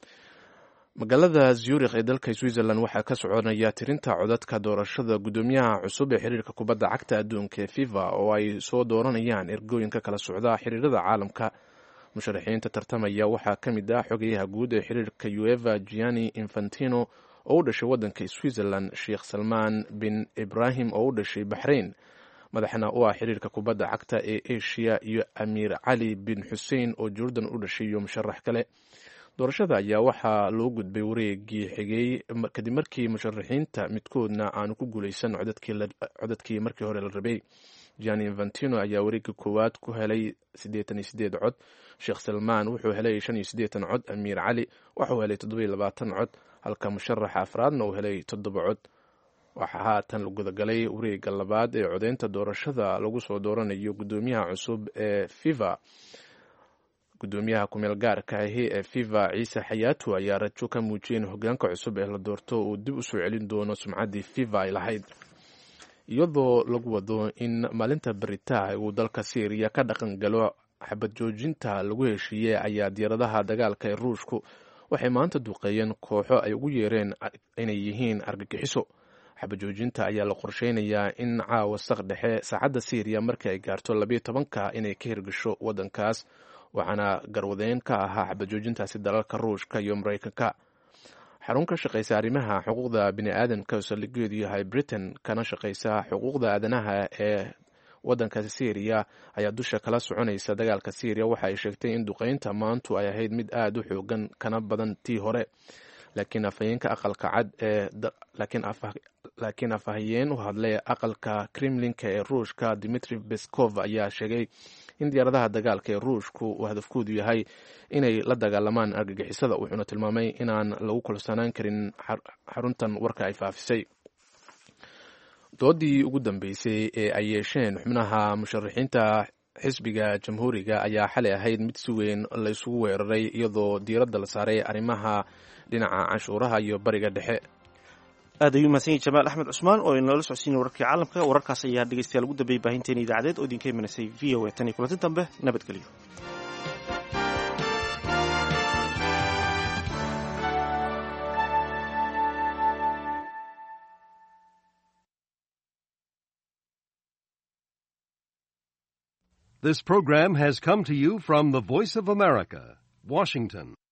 magaalada zurikh ee dalka switzerland waxaa ka soconaya tirinta codadka doorashada guddoomiyaha cusub ee xiriirka kubadda cagta adduunka ee fifa oo ay soo dooranayaan ergooyinka kala socda xiriirada caalamka musharaxiinta tartamaya waxaa ka mid ah xogayaha guud ee xiriirka ueva gianni infantino oo u dhashay waddanka switzerland sheekh salmaan bin ibrahim oo u dhashay baxrain madaxna u ah xiriirka kubadda cagta ee asia iyo amiir cali bin xussein oo jordan u dhashay iyo musharax kale doorashada ayaa waxaa loo gudbay wareegii xigay kadib markii musharaxiinta midkoodna aanu ku guuleysan codadkii markii hore la rabay gianni infantino ayaa wareegii koowaad ku helay siddeetan iyo siddeed cod sheekh salmaan wuxuu helay shan iyo siddeetan cod amiir cali waxuu helay toddoba iyo labaatan cod halka musharaxa afraadna uu helay toddoba cod waxaa haatan la gudagalay wareega labaad ee codeynta doorashada lagu soo dooranayo guddoomiyaha cusub ee fifa guddoomiyaha kumeel gaarka ahi ee fifa ciise xayaatu ayaa rajo ka muujiyay in hogaanka cusub ee la doorto uu dib u soo celin doono sumcaddii fifa ay lahayd iyadoo lagu wado in maalinta beritaa uu dalka syriya ka dhaqan galo xabad joojinta lagu heshiiyey ayaa diyaaradaha dagaalka ee ruushku waxay maanta duqeeyeen kooxo ay ugu yeereen inay yihiin argagixiso xabad joojinta ayaa la qorsheynayaa in caawa saq dhexe saacadda syriya markii ay gaarto labayo tobanka inay ka hirgasho waddankaas waxaana garwadeyn ka ahaa xabad joojintaasi dalalka ruushka iyo maraykanka xarun ka shaqaysa arrimaha xuquuqda bini aadamka oo saldhigeedu yahay britain kana shaqaysa xuquuqda aadanaha ee waddankaasi syriya ayaa dusha kala soconaysa dagaalka syriya waxa ay sheegtay in duqeynta maantu ay ahayd mid aada u xoogan kana badan tii hore laakiin afhayeenka aqalka cad ee laakiin afhayeen u hadlay aqalka kremlinka ee ruushka dimitri peskov ayaa sheegay in diyaaradaha dagaalka ee ruushku uu hadafkoodu yahay inay la dagaalamaan argagixisada wuxuuna tilmaamay inaan lagu kalsoonaan karin xaruntan warka ay faafisay doodii ugu dambeysay ee ay yeesheen xubnaha musharaxiinta xisbiga jamhuuriga ayaa xalay ahayd mid si weyn la isugu weeraray iyadoo diiradda la saaray arrimaha dhinaca canshuuraha iyo bariga dhexe aad ayuu mahadsan yahay jamaal axmed cusmaan oo inoola socodsiinay wararkii caalamka wararkaas ayaa dhegeystayaal ugu dambeeyay baahinteena idaacadeed oo idinka imaneysay v o a tan iyo kulanti dambe nabadgelyo This program has come to you from the Voice of America, Washington.